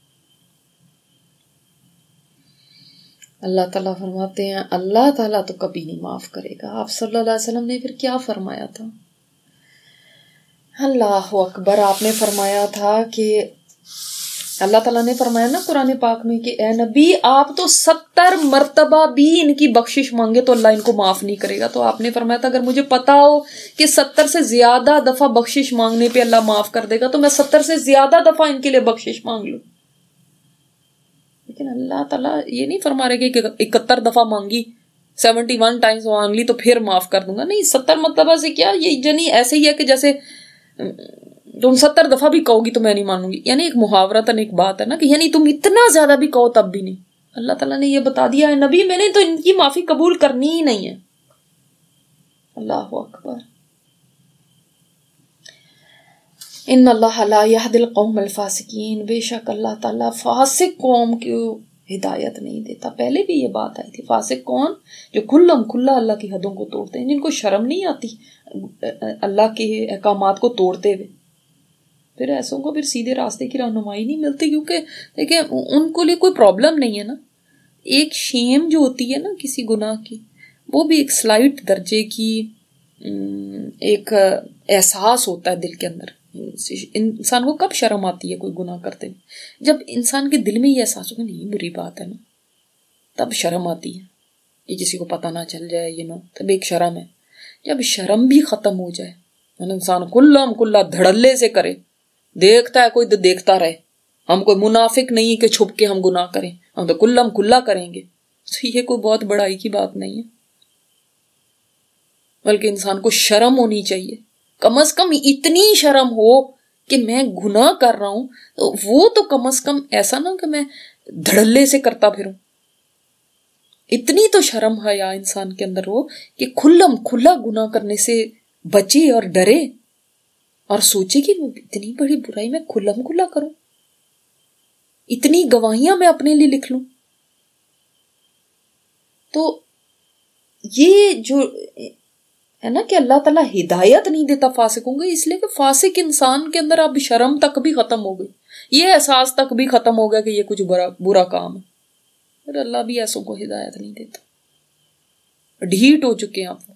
اللہ تعالیٰ فرماتے ہیں اللہ تعالیٰ تو کبھی نہیں معاف کرے گا. آپ صلی اللہ علیہ وسلم نے پھر کیا فرمایا تھا؟ اللہ اکبر. آپ نے فرمایا تھا کہ اللہ تعالیٰ نے فرمایا نا قرآن پاک میں کہ اے نبی آپ تو ستر مرتبہ بھی ان کی بخشش مانگے تو اللہ ان کو معاف نہیں کرے گا. تو آپ نے فرمایا تھا اگر مجھے پتا ہو کہ ستر سے زیادہ دفعہ بخشش مانگنے پہ اللہ معاف کر دے گا تو میں ستر سے زیادہ دفعہ ان کے لیے بخشش مانگ لوں. لیکن اللہ تعالیٰ یہ نہیں فرما رہے کہ اکہتر دفعہ مانگی، سیونٹی ون ٹائمز مانگ لی تو پھر معاف کر دوں گا. نہیں، ستر مرتبہ سے کیا، یہ یعنی ایسے ہی ہے کہ جیسے تم ستر دفعہ بھی کہو گی تو میں نہیں مانوں گی. یعنی ایک محاورتاً ایک بات ہے نا کہ یعنی تم اتنا زیادہ بھی کہو تب بھی نہیں. اللہ تعالیٰ نے یہ بتا دیا ہے نبی میں نے تو ان کی معافی قبول کرنی ہی نہیں ہے. اللہ اکبر. ان اللہ لا یہدی القوم الفاسقین. بے شک اللہ تعالیٰ فاسق قوم کو ہدایت نہیں دیتا. پہلے بھی یہ بات آئی تھی. فاسق کون؟ جو کھلم کھلا اللہ کی حدوں کو توڑتے ہیں، جن کو شرم نہیں آتی اللہ کے احکامات کو توڑتے ہوئے. پھر ایسوں کو پھر سیدھے راستے کی رہنمائی نہیں ملتی، کیونکہ دیکھیں ان کو لیے کوئی پرابلم نہیں ہے نا. ایک شیم جو ہوتی ہے نا کسی گناہ کی، وہ بھی ایک سلائٹ درجے کی ایک احساس ہوتا ہے دل کے اندر. انسان کو کب شرم آتی ہے کوئی گناہ کرتے ہیں؟ جب انسان کے دل میں یہ احساس ہوگا نہیں بری بات ہے نا، تب شرم آتی ہے. یہ کسی کو پتہ نہ چل جائے یہ نا، تب ایک شرم ہے. جب شرم بھی ختم ہو جائے، انسان کلم کلا دھڑلے سے کرے، دیکھتا ہے کوئی تو دیکھتا رہے. ہم کوئی منافق نہیں کہ چھپ کے ہم گناہ کریں، ہم تو کلم کلا کریں گے. تو یہ کوئی بہت بڑائی کی بات نہیں ہے، بلکہ انسان کو شرم ہونی چاہیے. کم از کم اتنی شرم ہو کہ میں گناہ کر رہا ہوں تو وہ تو کم از کم ایسا نہ کہ میں دھڑلے سے کرتا پھروں. اتنی تو شرم حیا انسان کے اندر ہو کہ کھلم کھلا گناہ کرنے سے بچے اور ڈرے اور سوچے کہ اتنی بڑی برائی میں کھلم کھلا کروں، اتنی گواہیاں میں اپنے لیے لکھ لوں. تو یہ جو ہے نا کہ اللہ تعالیٰ ہدایت نہیں دیتا فاسقوں کو، اس لیے کہ فاسق انسان کے اندر اب شرم تک بھی ختم ہو گئی، یہ احساس تک بھی ختم ہو گیا کہ یہ کچھ برا برا کام ہے. پھر اللہ بھی ایسوں کو ہدایت نہیں دیتا. ڈھیٹ ہو چکے ہیں آپ.